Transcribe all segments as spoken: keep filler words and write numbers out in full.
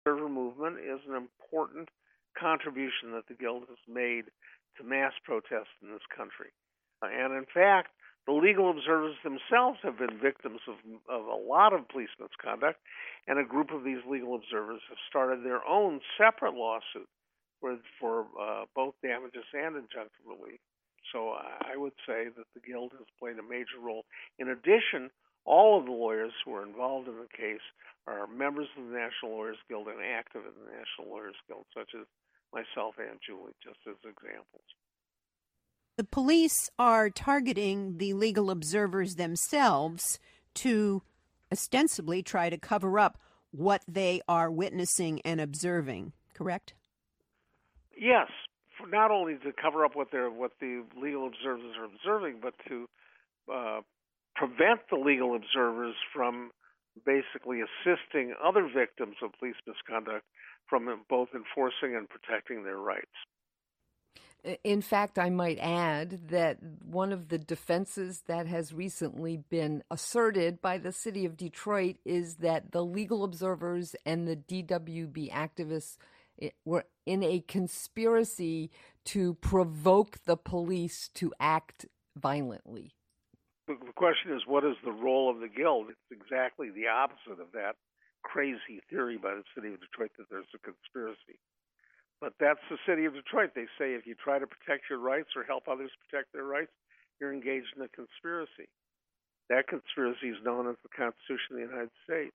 Observer movement is an important contribution that the Guild has made to mass protests in this country. Uh, and in fact, the legal observers themselves have been victims of, of a lot of police misconduct, and a group of these legal observers have started their own separate lawsuit for, for uh, both damages and injunctive relief. So I would say that the Guild has played a major role. In addition, all of the lawyers who are involved in the case are members of the National Lawyers Guild and active in the National Lawyers Guild, such as myself and Julie, just as examples. The police are targeting the legal observers themselves to ostensibly try to cover up what they are witnessing and observing, correct? Yes, for not only to cover up what they're what the legal observers are observing, but to uh, prevent the legal observers from basically assisting other victims of police misconduct from both enforcing and protecting their rights. In fact, I might add that one of the defenses that has recently been asserted by the city of Detroit is that the legal observers and the D W B activists were in a conspiracy to provoke the police to act violently. The question is, what is the role of the Guild? It's exactly the opposite of that crazy theory by the city of Detroit that there's a conspiracy. But that's the city of Detroit. They say if you try to protect your rights or help others protect their rights, you're engaged in a conspiracy. That conspiracy is known as the Constitution of the United States.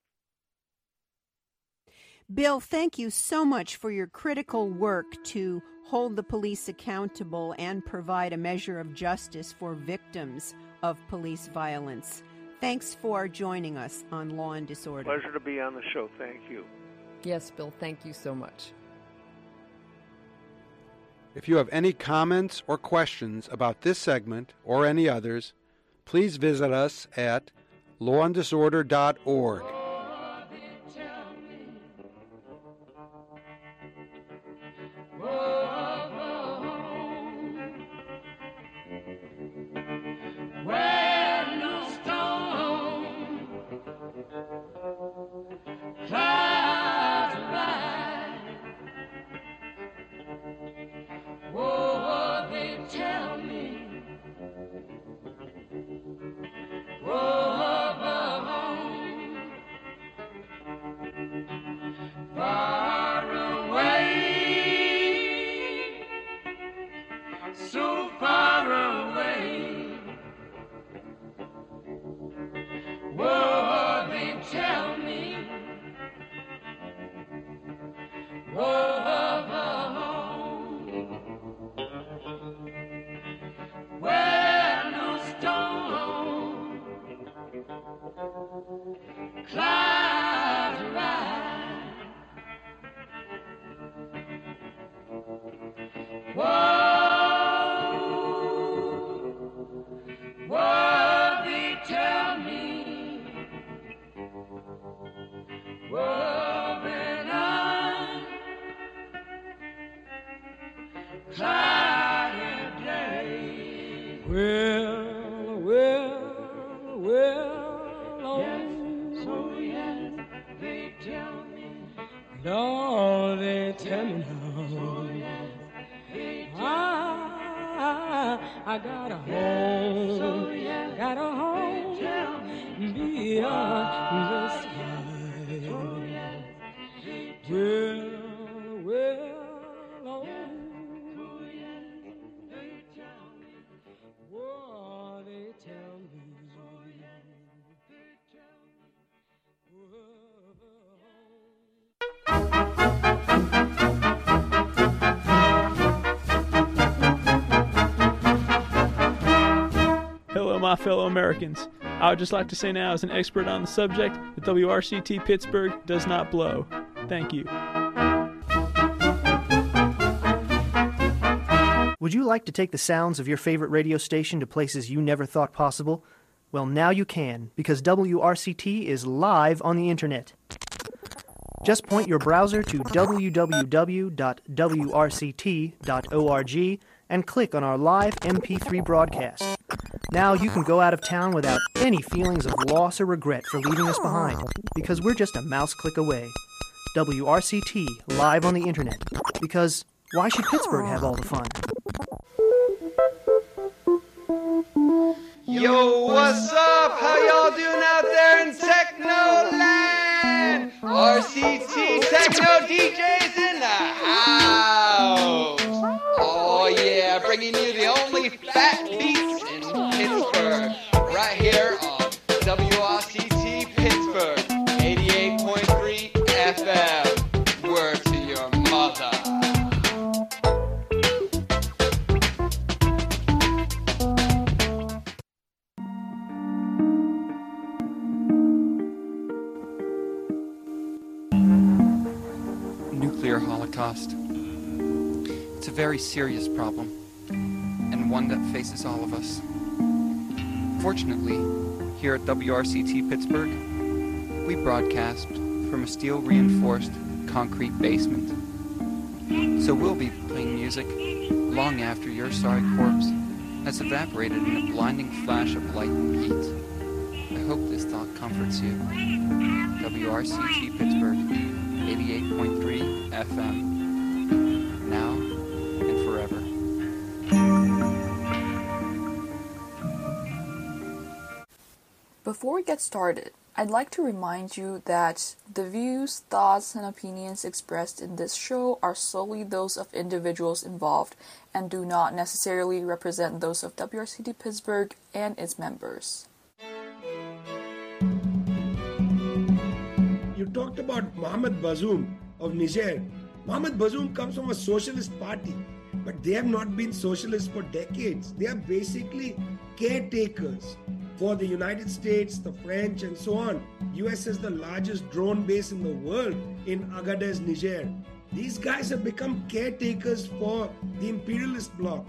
Bill, thank you so much for your critical work to hold the police accountable and provide a measure of justice for victims of police violence. Thanks for joining us on Law and Disorder. Pleasure to be on the show. Thank you. Yes, Bill, thank you so much. If you have any comments or questions about this segment or any others, please visit us at law and disorder dot org. My fellow Americans, I would just like to say now, as an expert on the subject, that W R C T Pittsburgh does not blow. Thank you. Would you like to take the sounds of your favorite radio station to places you never thought possible? Well, now you can, because W R C T is live on the internet. Just point your browser to w w w dot w r c t dot org and click on our live M P three broadcast. Now you can go out of town without any feelings of loss or regret for leaving us behind, because we're just a mouse click away. W R C T live on the internet. Because why should Pittsburgh have all the fun? Yo, what's up? How y'all doing out there in Technoland? R C T Techno D Js in the house. Oh yeah, bringing you the only fat beats in Pittsburgh. Right here on W R C T Pittsburgh, eighty-eight point three F M. Word to your mother. Nuclear holocaust. It's a very serious problem, and one that faces all of us. Fortunately, here at W R C T Pittsburgh, we broadcast from a steel-reinforced concrete basement. So we'll be playing music long after your sorry corpse has evaporated in a blinding flash of light and heat. I hope this thought comforts you. W R C T Pittsburgh, eighty-eight point three F M. Now and forever. Before we get started, I'd like to remind you that the views, thoughts, and opinions expressed in this show are solely those of individuals involved and do not necessarily represent those of W R C T Pittsburgh and its members. You talked about Mohamed Bazoum of Niger. Mohamed Bazoum comes from a socialist party, but they have not been socialists for decades. They are basically caretakers for the United States, the French, and so on. U S has the largest drone base in the world in Agadez, Niger. These guys have become caretakers for the imperialist bloc.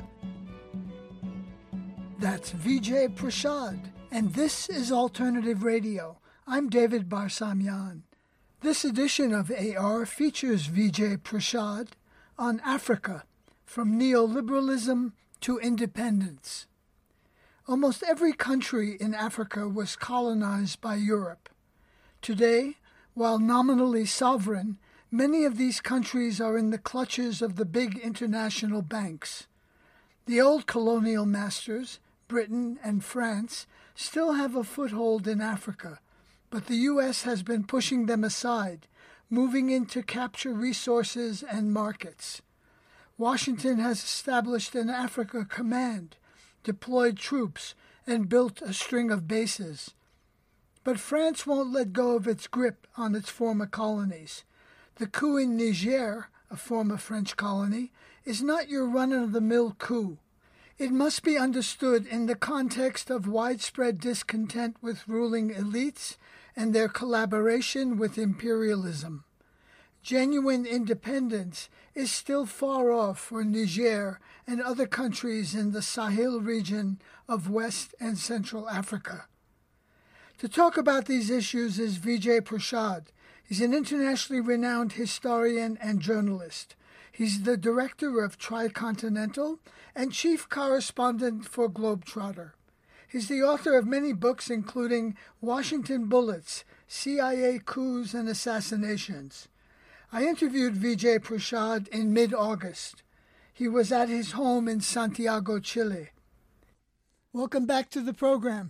That's Vijay Prashad, and this is Alternative Radio. I'm David Barsamyan. This edition of A R features Vijay Prashad on Africa, from neoliberalism to independence. Almost every country in Africa was colonized by Europe. Today, while nominally sovereign, many of these countries are in the clutches of the big international banks. The old colonial masters, Britain and France, still have a foothold in Africa, but the U S has been pushing them aside, moving in to capture resources and markets. Washington has established an Africa Command, deployed troops, and built a string of bases. But France won't let go of its grip on its former colonies. The coup in Niger, a former French colony, is not your run-of-the-mill coup. It must be understood in the context of widespread discontent with ruling elites and their collaboration with imperialism. Genuine independence is still far off for Niger and other countries in the Sahel region of West and Central Africa. To talk about these issues is Vijay Prashad. He's an internationally renowned historian and journalist. He's the director of Tricontinental and chief correspondent for Globetrotter. He's the author of many books, including Washington Bullets, C I A Coups and Assassinations. I interviewed Vijay Prashad in mid-August. He was at his home in Santiago, Chile. Welcome back to the program.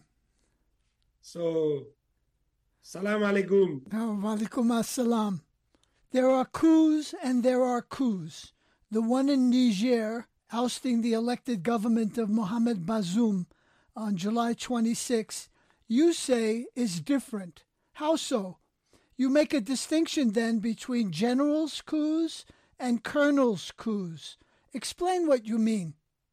So, salam alaikum. Oh, walaikum assalam. There are coups and there are coups. The one in Niger, ousting the elected government of Mohamed Bazoum on July twenty-sixth, you say is different. How so? You make a distinction then between generals' coups and colonels' coups. Explain what you mean.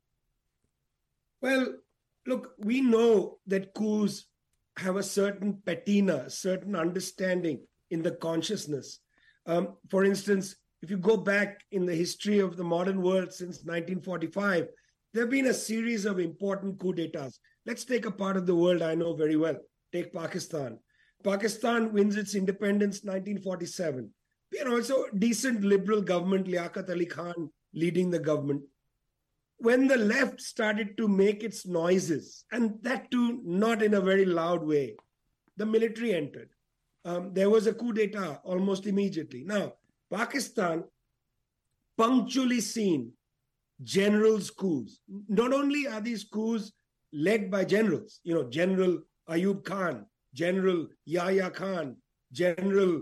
Well, look, we know that coups have a certain patina, a certain understanding in the consciousness. Um, for instance, if you go back in the history of the modern world since nineteen forty-five, there have been a series of important coup d'etats. Let's take a part of the world I know very well. Take Pakistan. Pakistan wins its independence nineteen forty-seven. You know, it's a decent liberal government, Liaquat Ali Khan leading the government. When the left started to make its noises, and that too not in a very loud way, the military entered. Um, there was a coup d'etat almost immediately. Now, Pakistan punctually seen generals' coups. Not only are these coups led by generals, you know, General Ayub Khan, General Yahya Khan, General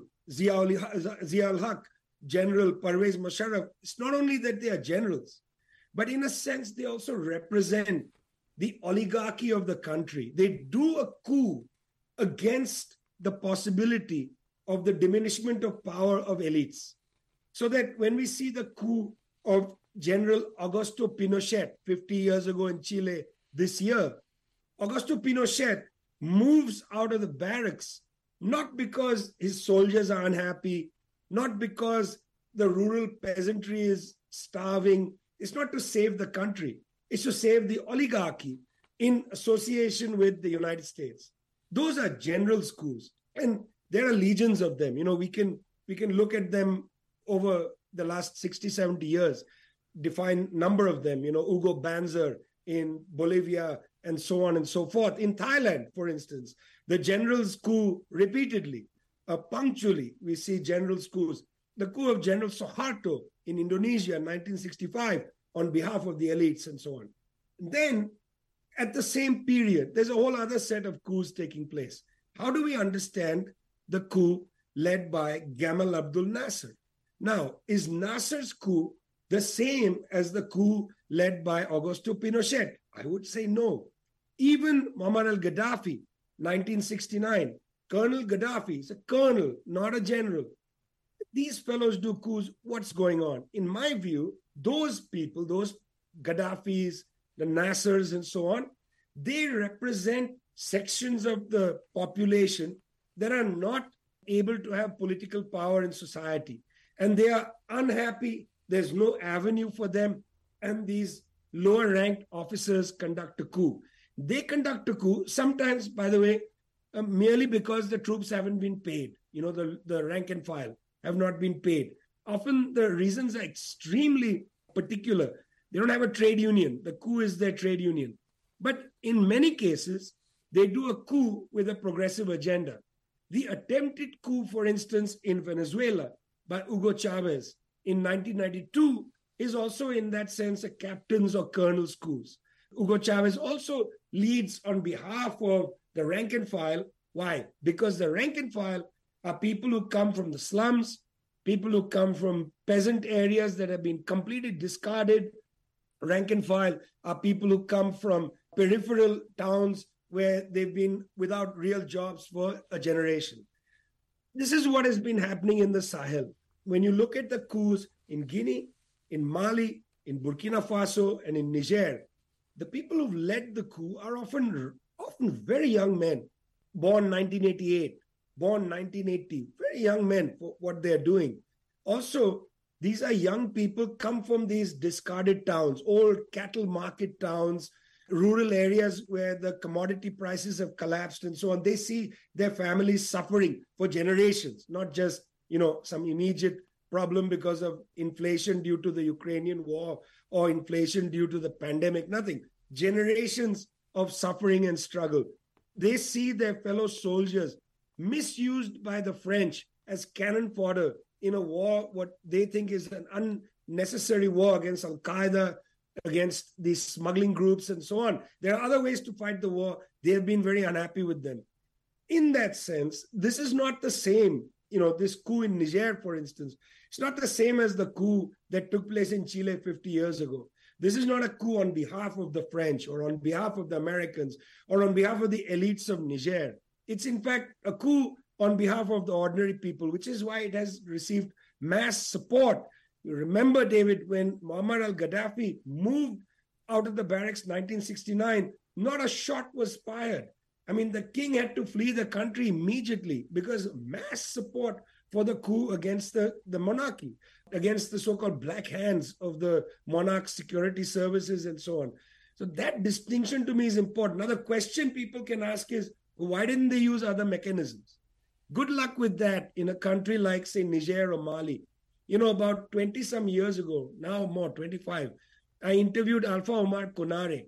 Zia-ul Haq, General Parvez Musharraf. It's not only that they are generals, but in a sense, they also represent the oligarchy of the country. They do a coup against the possibility of the diminishment of power of elites. So that when we see the coup of General Augusto Pinochet fifty years ago in Chile this year, Augusto Pinochet moves out of the barracks, not because his soldiers are unhappy, not because the rural peasantry is starving. It's not to save the country. It's to save the oligarchy in association with the United States. Those are generals' coups. And there are legions of them. You know, we can we can look at them over the last sixty, seventy years, define number of them, you know, Hugo Banzer in Bolivia and so on and so forth. In Thailand, for instance, the generals' coup repeatedly, uh, punctually, we see generals' coups. The coup of General Suharto in Indonesia in nineteen sixty-five on behalf of the elites and so on. Then, at the same period, there's a whole other set of coups taking place. How do we understand the coup led by Gamal Abdel Nasser? Now, is Nasser's coup the same as the coup led by Augusto Pinochet? I would say no. Even Muammar al-Gaddafi, nineteen sixty-nine, Colonel Gaddafi is a colonel, not a general. These fellows do coups. What's going on? In my view, those people, those Gaddafis, the Nassers and so on, they represent sections of the population that are not able to have political power in society. And they are unhappy. There's no avenue for them. And these lower ranked officers conduct a coup. They conduct a coup, sometimes, by the way, uh, merely because the troops haven't been paid. You know, the, the rank and file have not been paid. Often the reasons are extremely particular. They don't have a trade union. The coup is their trade union. But in many cases, they do a coup with a progressive agenda. The attempted coup, for instance, in Venezuela by Hugo Chavez in nineteen ninety-two is also in that sense a captain's or colonel's coup. Hugo Chavez also leads on behalf of the rank and file. Why? Because the rank and file are people who come from the slums, people who come from peasant areas that have been completely discarded. Rank and file are people who come from peripheral towns where they've been without real jobs for a generation. This is what has been happening in the Sahel. When you look at the coups in Guinea, in Mali, in Burkina Faso, and in Niger, the people who've led the coup are often, often very young men, born nineteen eighty-eight, born nineteen eighty, very young men for what they're doing. Also, these are young people come from these discarded towns, old cattle market towns, rural areas where the commodity prices have collapsed and so on. They see their families suffering for generations, not just, you know, some immediate problem because of inflation due to the Ukrainian war or inflation due to the pandemic, nothing. Generations of suffering and struggle. They see their fellow soldiers misused by the French as cannon fodder in a war, what they think is an unnecessary war against Al-Qaeda, against these smuggling groups and so on. There are other ways to fight the war. They have been very unhappy with them. In that sense, this is not the same. You know, this coup in Niger, for instance, it's not the same as the coup that took place in Chile fifty years ago. This is not a coup on behalf of the French or on behalf of the Americans or on behalf of the elites of Niger. It's in fact a coup on behalf of the ordinary people, which is why it has received mass support. You remember, David, when Muammar al-Gaddafi moved out of the barracks in nineteen sixty-nine, not a shot was fired. I mean, the king had to flee the country immediately because mass support for the coup against the, the monarchy, against the so-called black hands of the monarch's security services and so on. So that distinction to me is important. Now, the question people can ask is, why didn't they use other mechanisms? Good luck with that in a country like, say, Niger or Mali. You know, about twenty some years ago, now more, twenty-five, I interviewed Alpha Omar Konare.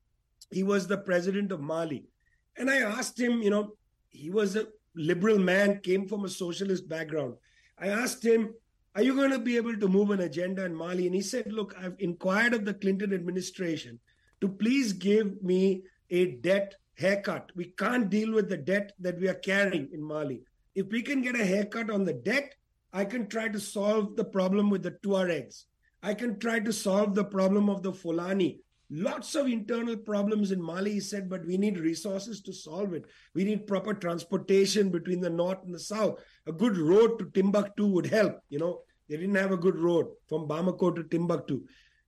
He was the president of Mali. And I asked him, you know, he was a liberal man, came from a socialist background. I asked him, are you going to be able to move an agenda in Mali? And he said, look, I've inquired of the Clinton administration to please give me a debt haircut. We can't deal with the debt that we are carrying in Mali. If we can get a haircut on the debt, I can try to solve the problem with the Tuaregs. I can try to solve the problem of the Fulani. Lots of internal problems in Mali, he said, but we need resources to solve it. We need proper transportation between the north and the south. A good road to Timbuktu would help. You know, they didn't have a good road from Bamako to Timbuktu.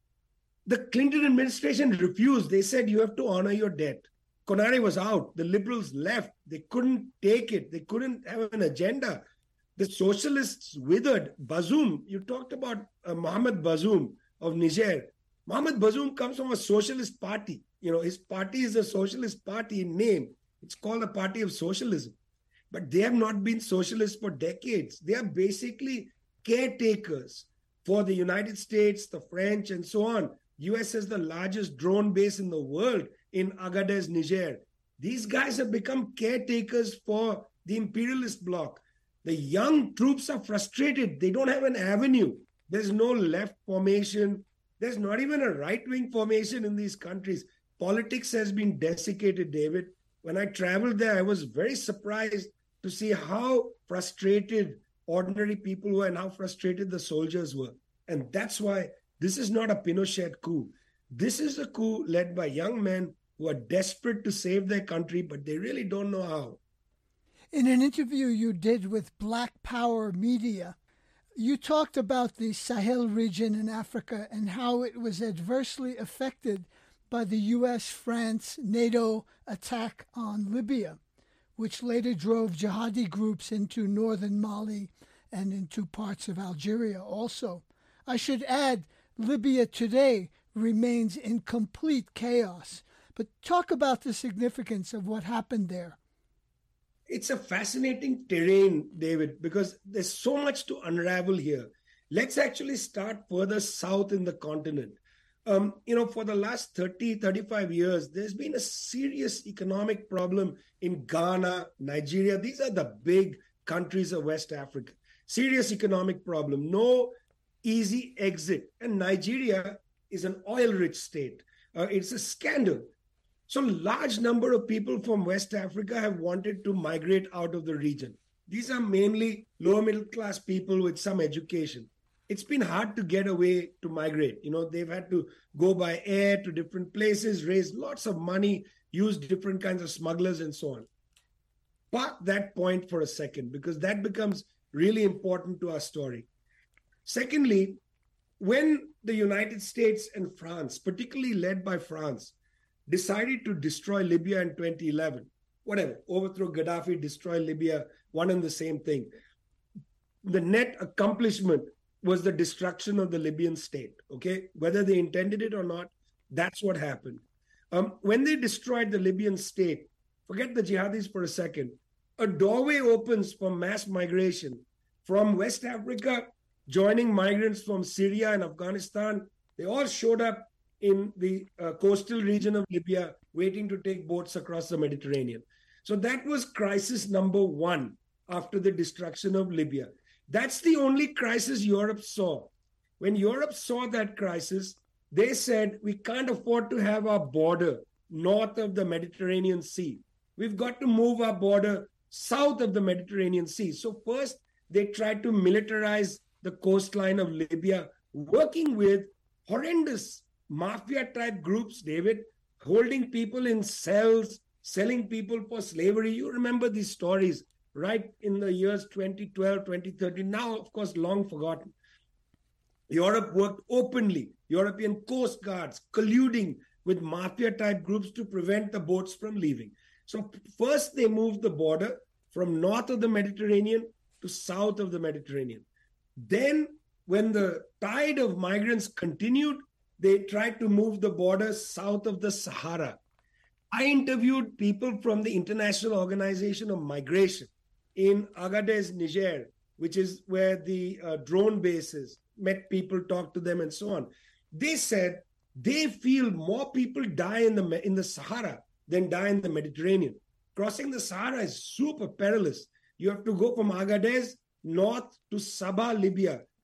The Clinton administration refused. They said, you have to honor your debt. Konare was out. The liberals left. They couldn't take it. They couldn't have an agenda. The socialists withered. Bazoum, you talked about uh, Mohamed Bazoum of Niger. Mohamed Bazoum comes from a socialist party. You know, his party is a socialist party in name. It's called the Party of Socialism. But they have not been socialists for decades. They are basically caretakers for the United States, the French, and so on. U S has the largest drone base in the world in Agadez, Niger. These guys have become caretakers for the imperialist bloc. The young troops are frustrated. They don't have an avenue. There's no left formation. There's not even a right-wing formation in these countries. Politics has been desiccated, David. When I traveled there, I was very surprised to see how frustrated ordinary people were and how frustrated the soldiers were. And that's why this is not a Pinochet coup. This is a coup led by young men who are desperate to save their country, but they really don't know how. In an interview you did with Black Power Media, you talked about the Sahel region in Africa and how it was adversely affected by the U S France NATO attack on Libya, which later drove jihadi groups into northern Mali and into parts of Algeria also. I should add, Libya today remains in complete chaos. But talk about the significance of what happened there. It's a fascinating terrain, David, because there's so much to unravel here. Let's actually start further south in the continent. Um, you know, for the last thirty, thirty-five years, there's been a serious economic problem in Ghana, Nigeria. These are the big countries of West Africa. Serious economic problem, no easy exit. And Nigeria is an oil-rich state. Uh, it's a scandal. So large number of people from West Africa have wanted to migrate out of the region. These are mainly lower middle class people with some education. It's been hard to get away to migrate. You know, they've had to go by air to different places, raise lots of money, use different kinds of smugglers and so on. Park that point for a second, because that becomes really important to our story. Secondly, when the United States and France, particularly led by France, decided to destroy Libya in twenty eleven. Whatever, overthrow Gaddafi, destroy Libya, one and the same thing. The net accomplishment was the destruction of the Libyan state, okay? Whether they intended it or not, that's what happened. Um, when they destroyed the Libyan state, forget the jihadis for a second, a doorway opens for mass migration from West Africa, joining migrants from Syria and Afghanistan. They all showed up in the uh, coastal region of Libya, waiting to take boats across the Mediterranean. So that was crisis number one after the destruction of Libya. That's the only crisis Europe saw. When Europe saw that crisis, they said, we can't afford to have our border north of the Mediterranean Sea. We've got to move our border south of the Mediterranean Sea. So first, they tried to militarize the coastline of Libya, working with horrendous mafia-type groups, David, holding people in cells, selling people for slavery. You remember these stories, right, in the years twenty twelve, twenty thirteen. Now, of course, long forgotten. Europe worked openly. European coast guards colluding with mafia-type groups to prevent the boats from leaving. So first, they moved the border from north of the Mediterranean to south of the Mediterranean. Then, when the tide of migrants continued, they tried to move the border south of the Sahara. I interviewed people from the International Organization of Migration in Agadez, Niger, which is where the uh, drone base is, met people, talked to them, and so on. They said they feel more people die in the, in the Sahara than die in the Mediterranean. Crossing the Sahara is super perilous. You have to go from Agadez north to Sabah, Libya,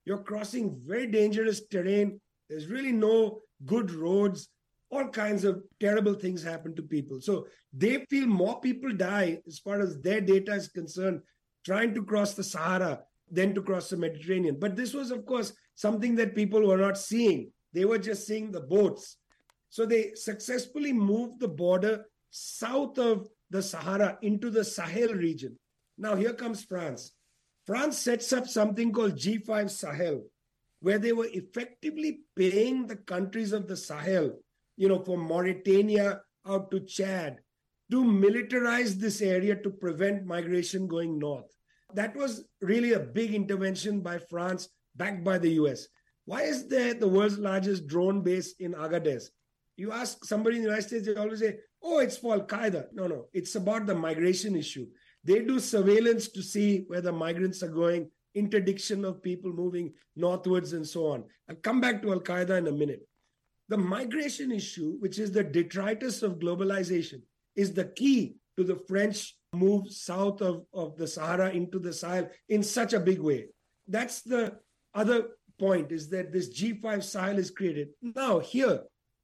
You're crossing very dangerous terrain. There's really no good roads. All kinds of terrible things happen to people. So they feel more people die, as far as their data is concerned, trying to cross the Sahara than to cross the Mediterranean. But this was, of course, something that people were not seeing. They were just seeing the boats. So they successfully moved the border south of the Sahara into the Sahel region. Now here comes France. France sets up something called G five Sahel, where they were effectively paying the countries of the Sahel, you know, from Mauritania out to Chad, to militarize this area to prevent migration going north. That was really a big intervention by France, backed by the U S. Why is there the world's largest drone base in Agadez? You ask somebody in the United States, they always say, oh, it's for Al-Qaeda. No, no, it's about the migration issue. They do surveillance to see where the migrants are going, interdiction of people moving northwards and so on. I'll come back to Al-Qaeda in a minute. The migration issue, which is the detritus of globalization, is the key to the French move south of, of the Sahara into the Sahel in such a big way. That's the other point, is that this G five Sahel is created. Now, here,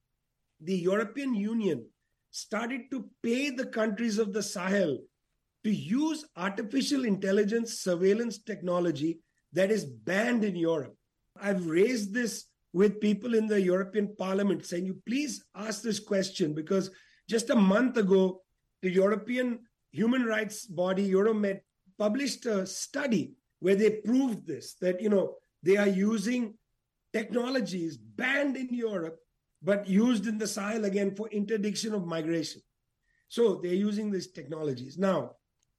the European Union started to pay the countries of the Sahel to use artificial intelligence surveillance technology that is banned in Europe. I've raised this with people in the European Parliament, saying, you please ask this question, because just a month ago, the European human rights body, Euromed, published a study where they proved this, that, you know, they are using technologies banned in Europe, but used in the Sahel again for interdiction of migration. So they're using these technologies. Now,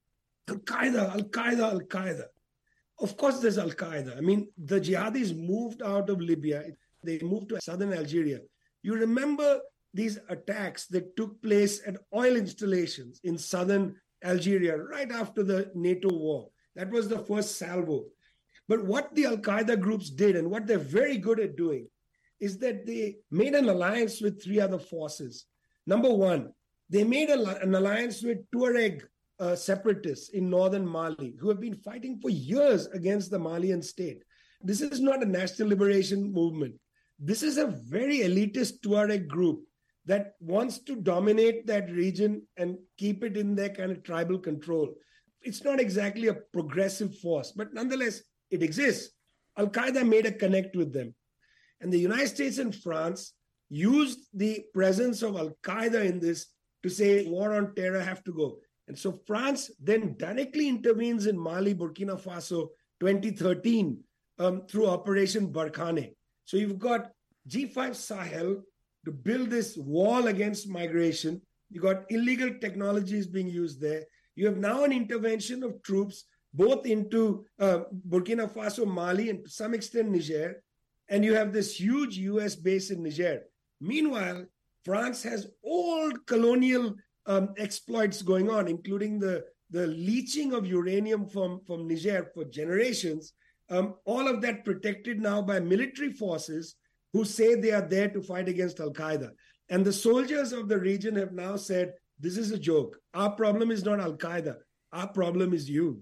Al-Qaeda, Al-Qaeda, Al-Qaeda. Of course, there's Al-Qaeda. I mean, the jihadis moved out of Libya. They moved to southern Algeria. You remember these attacks that took place at oil installations in southern Algeria right after the NATO war. That was the first salvo. But what the Al-Qaeda groups did, and what they're very good at doing, is that they made an alliance with three other forces. Number one, they made a, an alliance with Tuareg uh, separatists in northern Mali, who have been fighting for years against the Malian state. This is not a national liberation movement. This is a very elitist Tuareg group that wants to dominate that region and keep it in their kind of tribal control. It's not exactly a progressive force, but nonetheless, it exists. Al-Qaeda made a connect with them. And the United States and France used the presence of Al-Qaeda in this to say war on terror have to go. And so France then directly intervenes in Mali, Burkina Faso, twenty thirteen, um, through Operation Barkhane. So you've got G five Sahel to build this wall against migration. You've got illegal technologies being used there. You have now an intervention of troops both into uh, Burkina Faso, Mali, and to some extent Niger. And you have this huge U S base in Niger. Meanwhile, France has old colonial um, exploits going on, including the, the leaching of uranium from, from Niger for generations. Um, all of that protected now by military forces who say they are there to fight against Al-Qaeda. And the soldiers of the region have now said, this is a joke. Our problem is not Al-Qaeda. Our problem is you.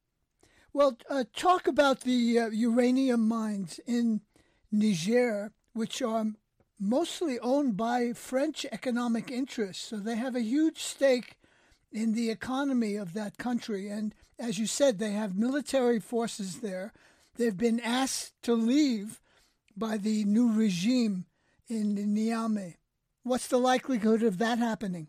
Well, uh, talk about the uh, uranium mines in Niger, which are mostly owned by French economic interests. So they have a huge stake in the economy of that country. And as you said, they have military forces there. They've been asked to leave by the new regime in Niamey. What's the likelihood of that happening?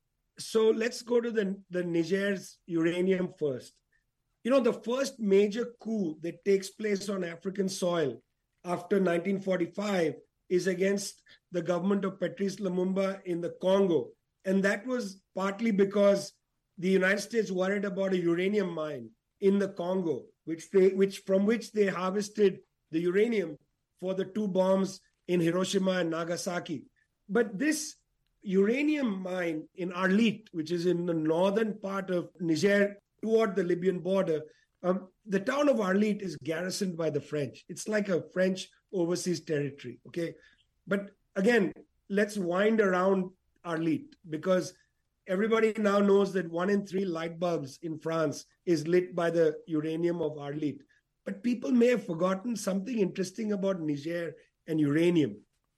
So let's go to the, the Niger's uranium first. You know, the first major coup that takes place on African soil after nineteen forty-five is against the government of Patrice Lumumba in the Congo. And that was partly because the United States worried about a uranium mine in the Congo, which they, which from which they harvested the uranium for the two bombs in Hiroshima and Nagasaki. But this uranium mine in Arlit, which is in the northern part of Niger toward the Libyan border, um, the town of Arlit is garrisoned by the French. It's like a French overseas territory, okay? But again, let's wind around Arlit, because everybody now knows that one in three light bulbs in France is lit by the uranium of Arlit. But people may have forgotten something interesting about Niger and uranium.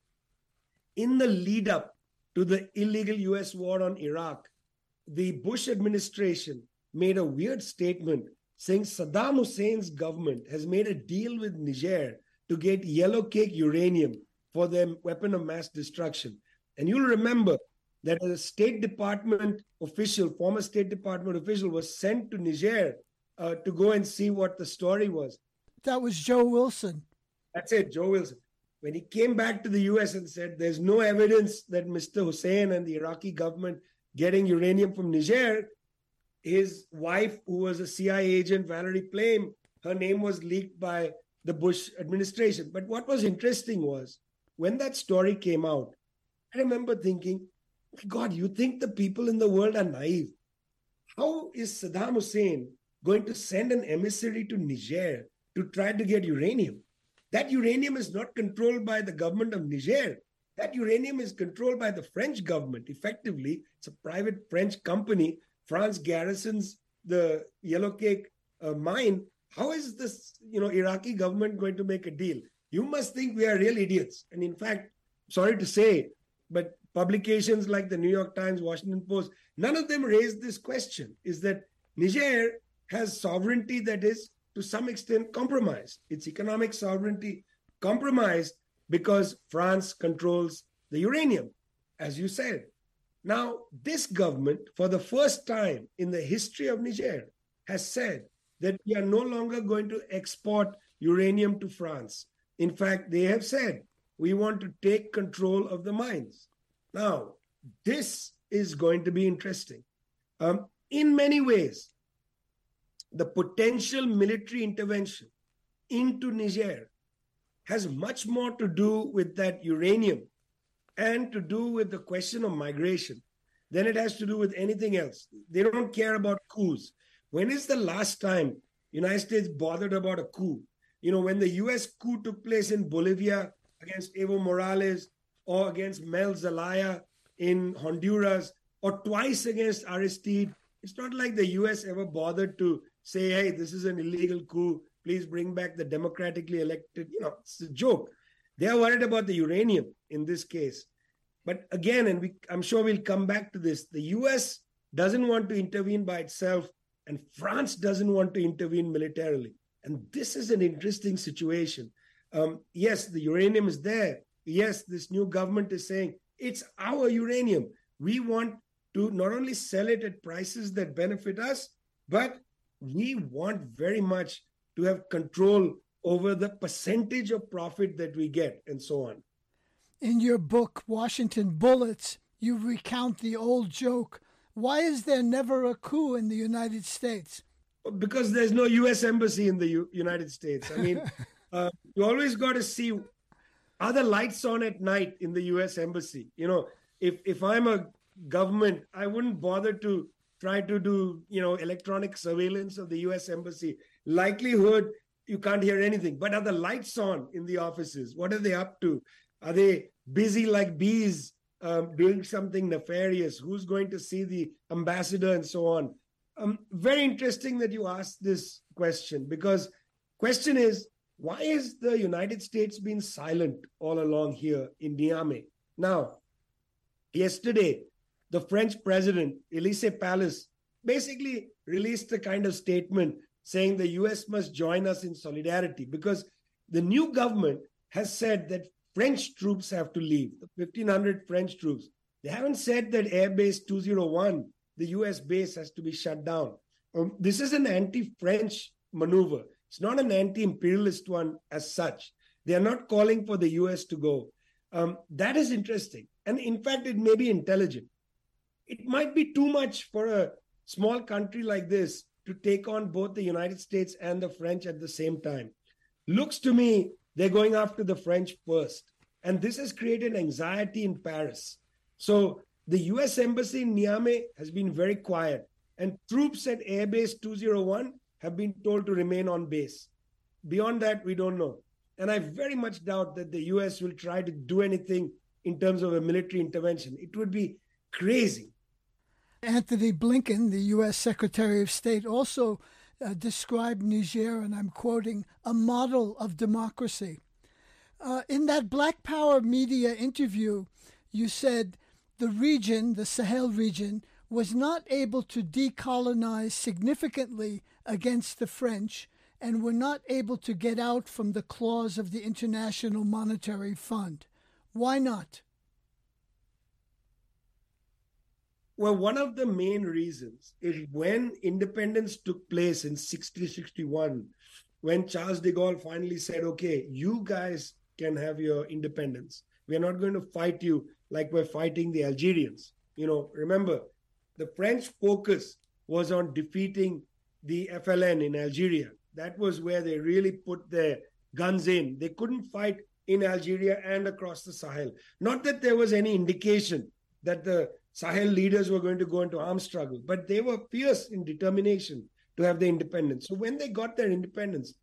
In the lead up to the illegal U S war on Iraq, the Bush administration made a weird statement saying Saddam Hussein's government has made a deal with Niger to get yellow cake uranium for their weapon of mass destruction. And you'll remember that a State Department official, former State Department official, was sent to Niger uh, to go and see what the story was. That was Joe Wilson. That's it, Joe Wilson. When he came back to the U S and said there's no evidence that Mister Hussein and the Iraqi government getting uranium from Niger, his wife, who was a C I A agent, Valerie Plame, her name was leaked by the Bush administration. But what was interesting was when that story came out, I remember thinking, God, you think the people in the world are naive? How is Saddam Hussein going to send an emissary to Niger to try to get uranium? That uranium is not controlled by the government of Niger. That uranium is controlled by the French government. Effectively, it's a private French company. France garrisons the Yellow Cake uh, mine. How is this, you know, Iraqi government going to make a deal? You must think we are real idiots. And in fact, sorry to say, but publications like the New York Times, Washington Post, none of them raised this question, is that Niger has sovereignty that is to some extent compromised. Its economic sovereignty compromised because France controls the uranium, as you said. Now, this government, for the first time in the history of Niger, has said that we are no longer going to export uranium to France. In fact, they have said, we want to take control of the mines. Now, this is going to be interesting. Um, in many ways, the potential military intervention into Niger has much more to do with that uranium and to do with the question of migration than it has to do with anything else. They don't care about coups. When is the last time the United States bothered about a coup? You know, when the U S coup took place in Bolivia against Evo Morales, or against Mel Zelaya in Honduras, or twice against Aristide, it's not like the U S ever bothered to say, hey, this is an illegal coup, please bring back the democratically elected, you know, it's a joke. They are worried about the uranium in this case. But again, and we, I'm sure we'll come back to this, the U S doesn't want to intervene by itself, and France doesn't want to intervene militarily. And this is an interesting situation. Um, yes, the uranium is there. Yes, this new government is saying, it's our uranium. We want to not only sell it at prices that benefit us, but we want very much to have control over the percentage of profit that we get, and so on. In your book, Washington Bullets, you recount the old joke, why is there never a coup in the United States? Because there's no U S embassy in the U- United States. I mean, uh, you always got to see, are the lights on at night in the U S embassy? You know, if, if I'm a government, I wouldn't bother to try to do, you know, electronic surveillance of the U S embassy. Likelihood, you can't hear anything. But are the lights on in the offices? What are they up to? Are they busy like bees um, doing something nefarious? Who's going to see the ambassador and so on? Um, very interesting that you asked this question, because question is, why is the United States been silent all along here in Niamey? Now, yesterday, the French president, Élysée Palace, basically released a kind of statement saying the U S must join us in solidarity, because the new government has said that French troops have to leave, the fifteen hundred French troops. They haven't said that Air Base two oh one, the U S base, has to be shut down. Um, this is an anti-French maneuver. It's not an anti-imperialist one as such. They are not calling for the U S to go. Um, that is interesting. And in fact, it may be intelligent. It might be too much for a small country like this to take on both the United States and the French at the same time. Looks to me, they're going after the French first. And this has created anxiety in Paris. So the U S embassy in Niamey has been very quiet. And troops at Air Base two oh one have been told to remain on base. Beyond that, we don't know. And I very much doubt that the U S will try to do anything in terms of a military intervention. It would be crazy. Antony Blinken, the U S Secretary of State, also uh, described Niger, and I'm quoting, a model of democracy. Uh, in that Black Power Media interview, you said the region, the Sahel region, was not able to decolonize significantly against the French and were not able to get out from the claws of the International Monetary Fund. Why not? Well, one of the main reasons is when independence took place in sixty sixty-one, when Charles de Gaulle finally said, okay, you guys can have your independence. We're not going to fight you like we're fighting the Algerians. You know, remember, the French focus was on defeating the F L N in Algeria. That was where they really put their guns in. They couldn't fight in Algeria and across the Sahel. Not that there was any indication that the Sahel leaders were going to go into armed struggle, but they were fierce in determination to have their independence. So when they got their independence,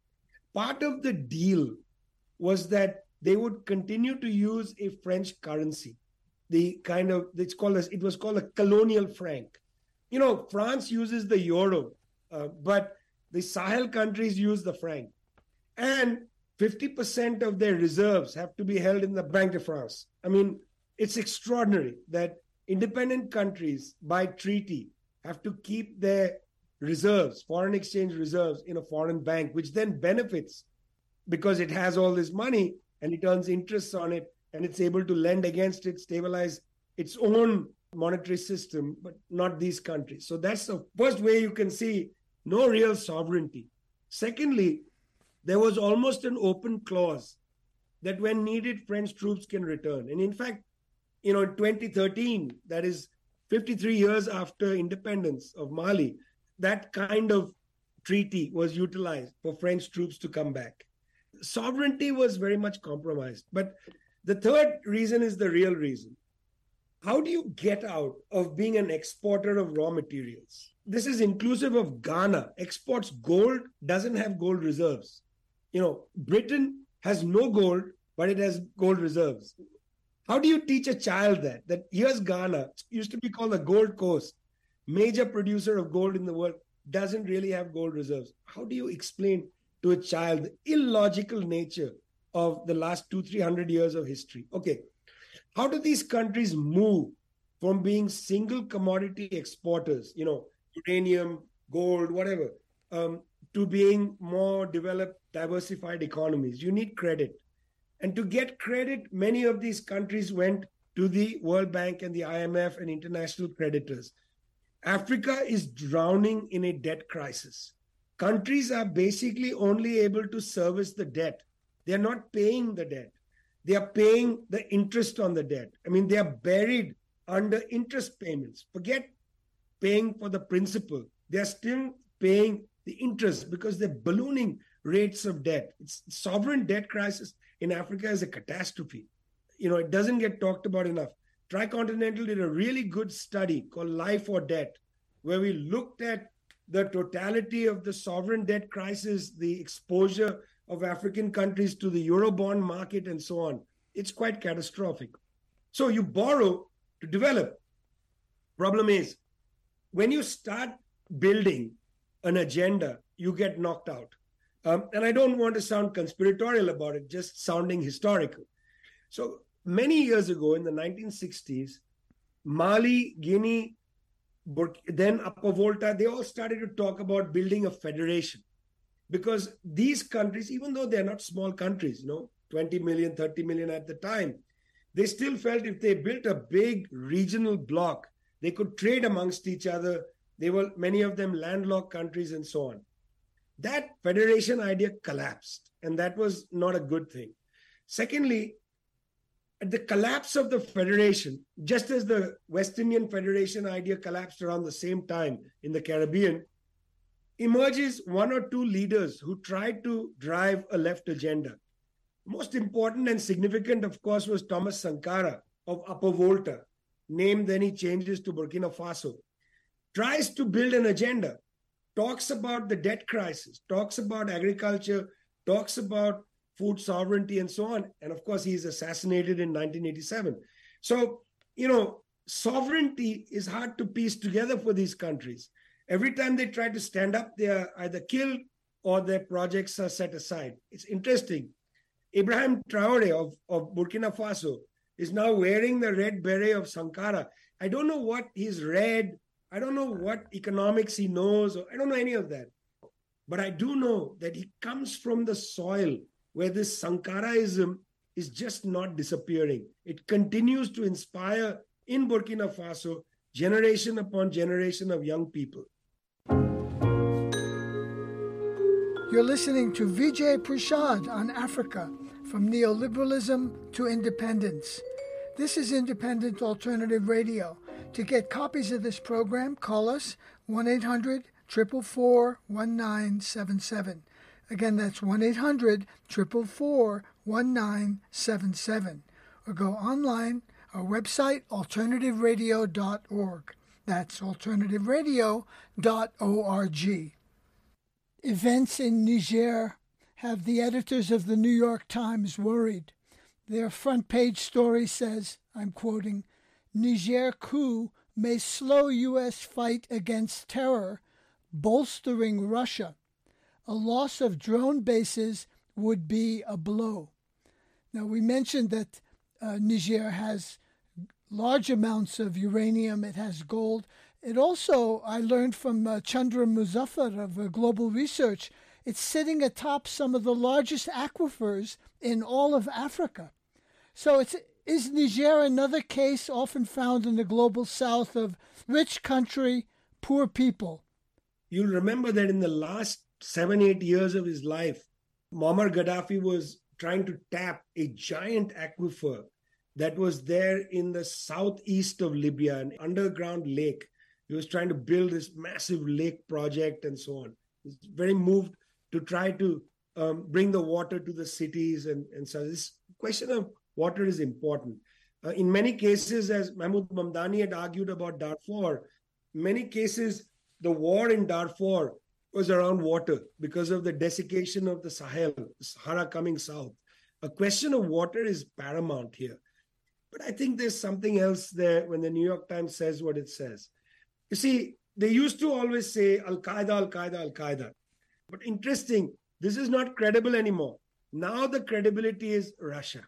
part of the deal was that they would continue to use a French currency. The kind of, it's called, a, it was called a colonial franc. You know, France uses the euro, uh, but the Sahel countries use the franc. And fifty percent of their reserves have to be held in the Banque de France. I mean, it's extraordinary that independent countries, by treaty, have to keep their reserves, foreign exchange reserves, in a foreign bank, which then benefits because it has all this money and it earns interest on it and it's able to lend against it, stabilize its own monetary system, but not these countries. So that's the first way you can see no real sovereignty. Secondly, there was almost an open clause that when needed, French troops can return. And in fact, you know, in twenty thirteen, that is fifty-three years after independence of Mali, that kind of treaty was utilized for French troops to come back. Sovereignty was very much compromised. But the third reason is the real reason. How do you get out of being an exporter of raw materials? This is inclusive of Ghana. Exports gold, doesn't have gold reserves. You know, Britain has no gold, but it has gold reserves. How do you teach a child that? That here's Ghana, used to be called the Gold Coast, major producer of gold in the world, doesn't really have gold reserves. How do you explain to a child the illogical nature of the last two, three hundred years of history? Okay, how do these countries move from being single commodity exporters, you know, uranium, gold, whatever, um, to being more developed, diversified economies? You need credit. And to get credit, many of these countries went to the World Bank and the I M F and international creditors. Africa is drowning in a debt crisis. Countries are basically only able to service the debt. They're not paying the debt. They are paying the interest on the debt. I mean, they are buried under interest payments. Forget paying for the principal. They're still paying the interest because they're ballooning rates of debt. It's sovereign debt crisis in Africa is a catastrophe. You know, it doesn't get talked about enough. Tricontinental did a really good study called Life or Debt, where we looked at the totality of the sovereign debt crisis, the exposure of African countries to the Eurobond market and so on. It's quite catastrophic. So you borrow to develop. Problem is, when you start building an agenda, you get knocked out. Um, and I don't want to sound conspiratorial about it, just sounding historical. So many years ago in the nineteen sixties, Mali, Guinea, Bur- then Upper Volta, they all started to talk about building a federation. Because these countries, even though they're not small countries, you know, twenty million, thirty million at the time, they still felt if they built a big regional bloc, they could trade amongst each other. They were, many of them, landlocked countries and so on. That federation idea collapsed, and that was not a good thing. Secondly, at the collapse of the federation, just as the West Indian Federation idea collapsed around the same time in the Caribbean, emerges one or two leaders who tried to drive a left agenda. Most important and significant, of course, was Thomas Sankara of Upper Volta, name then he changes to Burkina Faso, tries to build an agenda, talks about the debt crisis, talks about agriculture, talks about food sovereignty and so on. And of course, he is assassinated in nineteen eighty-seven. So, you know, sovereignty is hard to piece together for these countries. Every time they try to stand up, they are either killed or their projects are set aside. It's interesting. Ibrahim Traore of, of Burkina Faso is now wearing the red beret of Sankara. I don't know what he's read. I don't know what economics he knows. Or I don't know any of that. But I do know that he comes from the soil where this Sankaraism is just not disappearing. It continues to inspire in Burkina Faso generation upon generation of young people. You're listening to Vijay Prashad on Africa, from neoliberalism to independence. This is Independent Alternative Radio. To get copies of this program, call us one eight hundred, four four four, one nine seven seven. Again, that's one eight hundred, four four four, one nine seven seven. Or go online, our website, alternative radio dot org. That's alternative radio dot org. Events in Niger have the editors of the New York Times worried. Their front page story says, I'm quoting, Niger coup may slow U S fight against terror, bolstering Russia. A loss of drone bases would be a blow. Now, we mentioned that uh, Niger has large amounts of uranium. It has gold. It also, I learned from uh, Chandra Muzaffar of uh, Global Research, it's sitting atop some of the largest aquifers in all of Africa. So it's, is Niger another case often found in the global south of rich country, poor people? You'll remember that in the last seven, eight years of his life, Muammar Gaddafi was trying to tap a giant aquifer that was there in the southeast of Libya, an underground lake. He was trying to build this massive lake project and so on. He was very moved to try to um, bring the water to the cities. And, and so this question of water is important. Uh, in many cases, as Mahmoud Mamdani had argued about Darfur, many cases, the war in Darfur was around water because of the desiccation of the Sahel, the Sahara coming south. A question of water is paramount here. But I think there's something else there when the New York Times says what it says. You see, they used to always say Al-Qaeda, Al-Qaeda, Al-Qaeda. But interesting, this is not credible anymore. Now the credibility is Russia,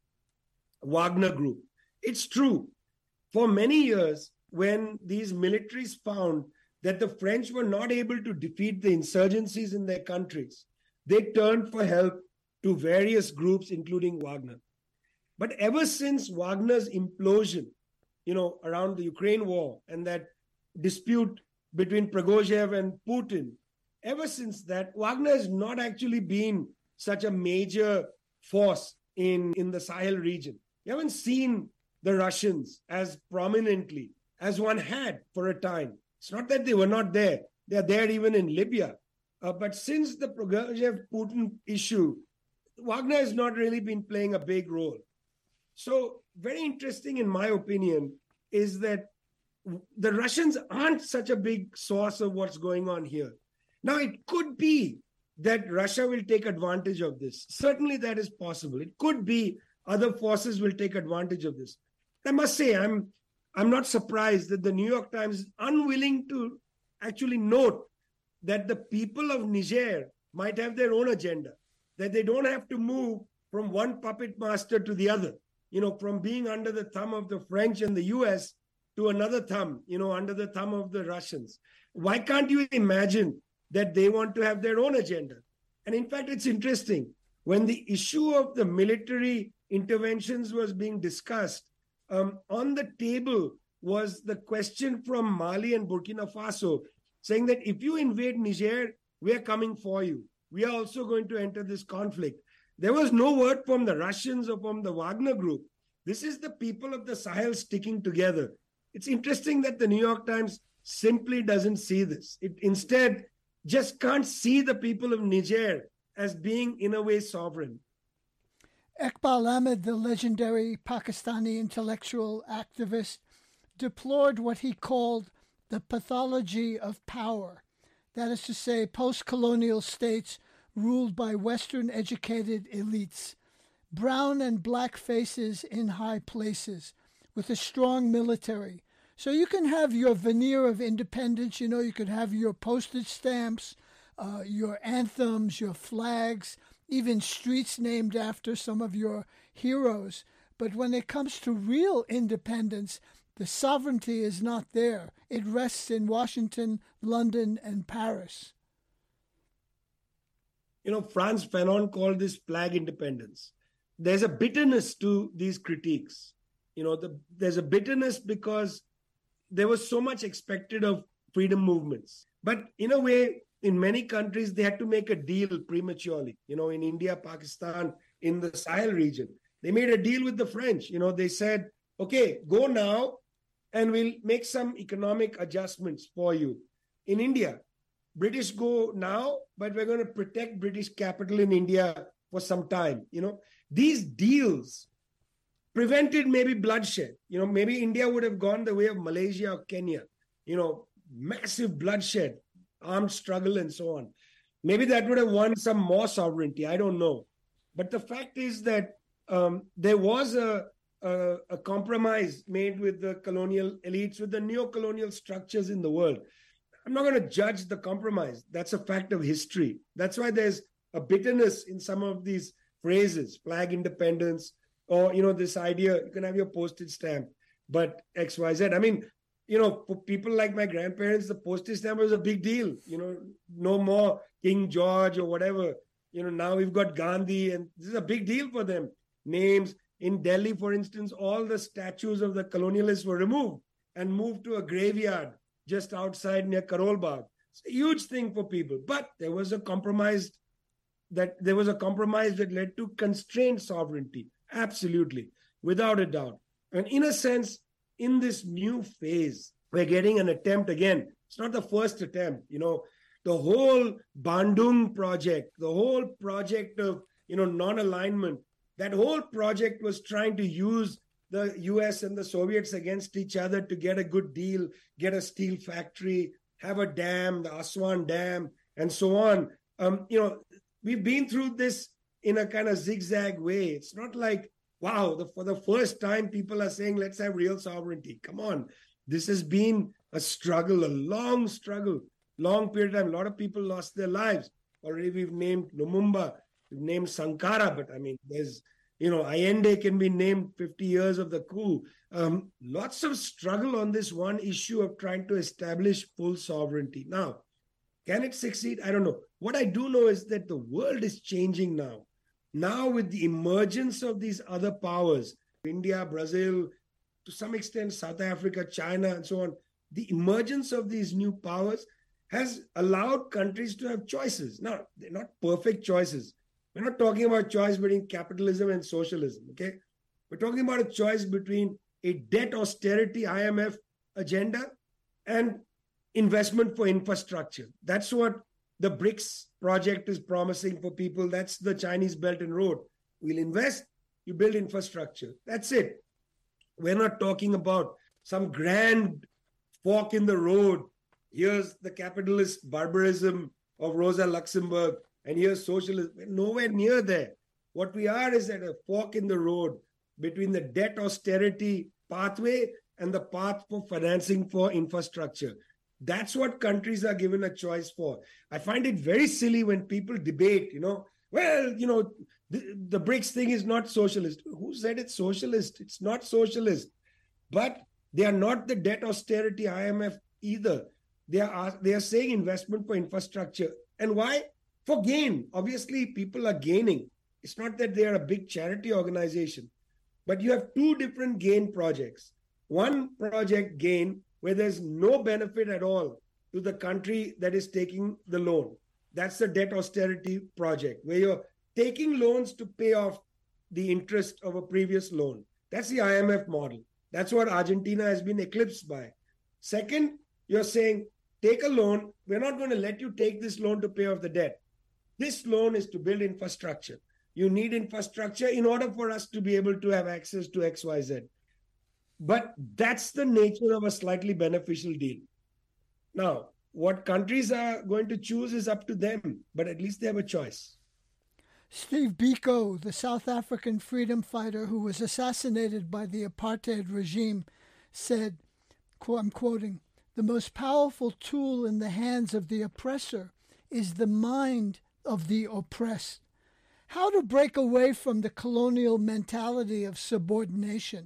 Wagner Group. It's true. For many years, when these militaries found that the French were not able to defeat the insurgencies in their countries, they turned for help to various groups, including Wagner. But ever since Wagner's implosion, you know, around the Ukraine war and that dispute between Prigozhin and Putin, ever since that, Wagner has not actually been such a major force in, in the Sahel region. You haven't seen the Russians as prominently as one had for a time. It's not that they were not there. They are there even in Libya. Uh, but since the Prigozhin-Putin issue, Wagner has not really been playing a big role. So very interesting, in my opinion, is that the Russians aren't such a big source of what's going on here. Now, it could be that Russia will take advantage of this. Certainly that is possible. It could be other forces will take advantage of this. I must say, I'm I'm not surprised that the New York Times is unwilling to actually note that the people of Niger might have their own agenda, that they don't have to move from one puppet master to the other, you know, from being under the thumb of the French and the U S to another thumb, you know, under the thumb of the Russians. Why can't you imagine that they want to have their own agenda? And in fact, it's interesting. When the issue of the military interventions was being discussed, um, on the table was the question from Mali and Burkina Faso saying that if you invade Niger, we are coming for you. We are also going to enter this conflict. There was no word from the Russians or from the Wagner Group. This is the people of the Sahel sticking together. It's interesting that the New York Times simply doesn't see this. It instead just can't see the people of Niger as being, in a way, sovereign. Iqbal Ahmed, the legendary Pakistani intellectual activist, deplored what he called the pathology of power. That is to say, post-colonial states ruled by Western-educated elites, brown and black faces in high places, with a strong military, So you can have your veneer of independence, you know, you could have your postage stamps, uh, your anthems, your flags, even streets named after some of your heroes. But when it comes to real independence, the sovereignty is not there. It rests in Washington, London, and Paris. You know, Frantz Fanon called this flag independence. There's a bitterness to these critiques. You know, the, there's a bitterness because there was so much expected of freedom movements. But in a way, in many countries, they had to make a deal prematurely. You know, in India, Pakistan, in the Sahel region, they made a deal with the French. You know, they said, okay, go now and we'll make some economic adjustments for you. In India, British go now, but we're going to protect British capital in India for some time. You know, these deals prevented maybe bloodshed. You know, maybe India would have gone the way of Malaysia or Kenya. You know, massive bloodshed, armed struggle, and so on. Maybe that would have won some more sovereignty. I don't know. But the fact is that um, there was a, a, a compromise made with the colonial elites, with the neo-colonial structures in the world. I'm not going to judge the compromise. That's a fact of history. That's why there's a bitterness in some of these phrases, flag independence, or, you know, this idea, you can have your postage stamp, but X, Y, Z. I mean, you know, for people like my grandparents, the postage stamp was a big deal. You know, no more King George or whatever. You know, now we've got Gandhi, and this is a big deal for them. Names. In Delhi, for instance, all the statues of the colonialists were removed and moved to a graveyard just outside near Karol Bagh. It's a huge thing for people. But there was a compromise that there was a compromise that led to constrained sovereignty. Absolutely, without a doubt. And in a sense, in this new phase, we're getting an attempt again. It's not the first attempt. You know, the whole Bandung project, the whole project of, you know, non-alignment, that whole project was trying to use the U S and the Soviets against each other to get a good deal, get a steel factory, have a dam, the Aswan Dam, and so on. Um, you know, we've been through this in a kind of zigzag way. It's not like, wow, the, for the first time, people are saying, let's have real sovereignty. Come on. This has been a struggle, a long struggle, long period of time. A lot of people lost their lives. Already we've named Lumumba, we've named Sankara, but I mean, there's, you know, Allende can be named fifty years of the coup. Um, lots of struggle on this one issue of trying to establish full sovereignty. Now, can it succeed? I don't know. What I do know is that the world is changing now. Now, with the emergence of these other powers, India, Brazil, to some extent, South Africa, China, and so on, the emergence of these new powers has allowed countries to have choices. Now, they're not perfect choices. We're not talking about choice between capitalism and socialism, okay? We're talking about a choice between a debt austerity I M F agenda and investment for infrastructure. That's what the BRICS project is promising for people. That's the Chinese Belt and Road. We'll invest, you build infrastructure. That's it. We're not talking about some grand fork in the road. Here's the capitalist barbarism of Rosa Luxemburg, and here's socialism. We're nowhere near there. What we are is at a fork in the road between the debt austerity pathway and the path for financing for infrastructure. That's what countries are given a choice for. I find it very silly when people debate, you know, well, you know, the, the BRICS thing is not socialist. Who said it's socialist? It's not socialist. But they are not the debt austerity I M F either. They are, they are saying investment for infrastructure. And why? For gain. Obviously, people are gaining. It's not that they are a big charity organization. But you have two different gain projects. One project gain where there's no benefit at all to the country that is taking the loan. That's the debt austerity project, where you're taking loans to pay off the interest of a previous loan. That's the I M F model. That's what Argentina has been eclipsed by. Second, you're saying, take a loan. We're not going to let you take this loan to pay off the debt. This loan is to build infrastructure. You need infrastructure in order for us to be able to have access to X Y Z. But that's the nature of a slightly beneficial deal. Now, what countries are going to choose is up to them, but at least they have a choice. Steve Biko, the South African freedom fighter who was assassinated by the apartheid regime, said, I'm quoting, the most powerful tool in the hands of the oppressor is the mind of the oppressed. How to break away from the colonial mentality of subordination?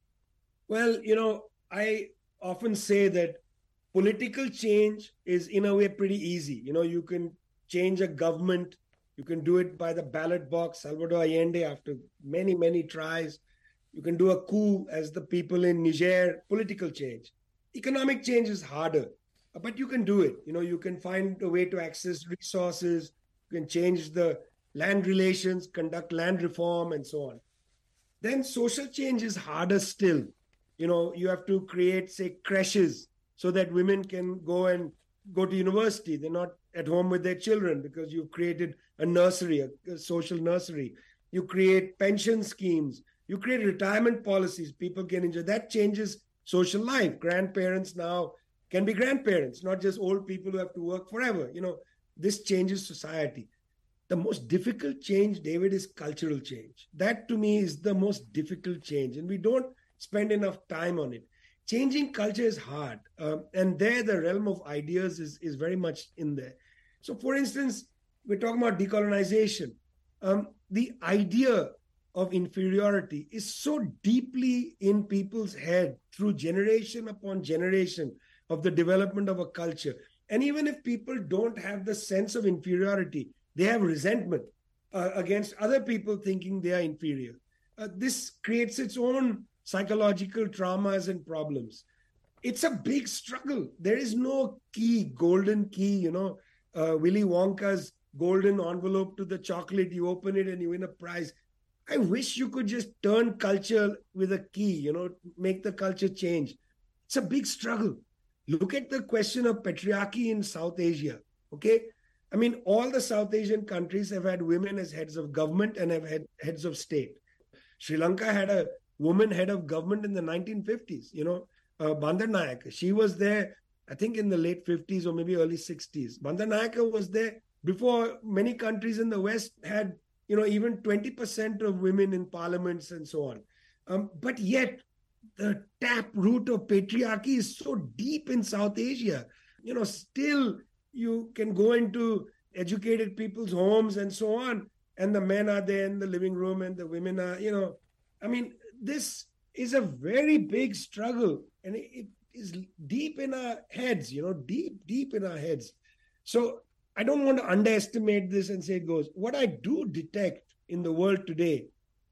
Well, you know, I often say that political change is in a way pretty easy. You know, you can change a government. You can do it by the ballot box. Salvador Allende, after many, many tries. You can do a coup as the people in Niger, political change. Economic change is harder, but you can do it. You know, you can find a way to access resources. You can change the land relations, conduct land reform, and so on. Then social change is harder still. You know, you have to create, say, creches so that women can go and go to university. They're not at home with their children because you've created a nursery, a, a social nursery. You create pension schemes. You create retirement policies. People can enjoy. That changes social life. Grandparents now can be grandparents, not just old people who have to work forever. You know, this changes society. The most difficult change, David, is cultural change. That to me is the most difficult change. And we don't spend enough time on it. Changing culture is hard. Um, and there the realm of ideas is, is very much in there. So for instance, we're talking about decolonization. Um, the idea of inferiority is so deeply in people's head through generation upon generation of the development of a culture. And even if people don't have the sense of inferiority, they have resentment uh, against other people thinking they are inferior. Uh, this creates its own psychological traumas and problems. It's a big struggle. There is no key, golden key, you know, uh, Willy Wonka's golden envelope to the chocolate. You open it and you win a prize. I wish you could just turn culture with a key, you know, make the culture change. It's a big struggle. Look at the question of patriarchy in South Asia, okay? I mean, all the South Asian countries have had women as heads of government and have had heads of state. Sri Lanka had a woman head of government in the nineteen fifties, you know, uh, Bandaranaike. She was there, I think, in the late fifties or maybe early sixties. Bandaranaike was there before many countries in the West had, you know, even twenty percent of women in parliaments and so on. Um, but yet, the tap root of patriarchy is so deep in South Asia. You know, still you can go into educated people's homes and so on, and the men are there in the living room and the women are, you know, I mean, this is a very big struggle, and it is deep in our heads, you know, deep, deep in our heads. So I don't want to underestimate this and say it goes. What I do detect in the world today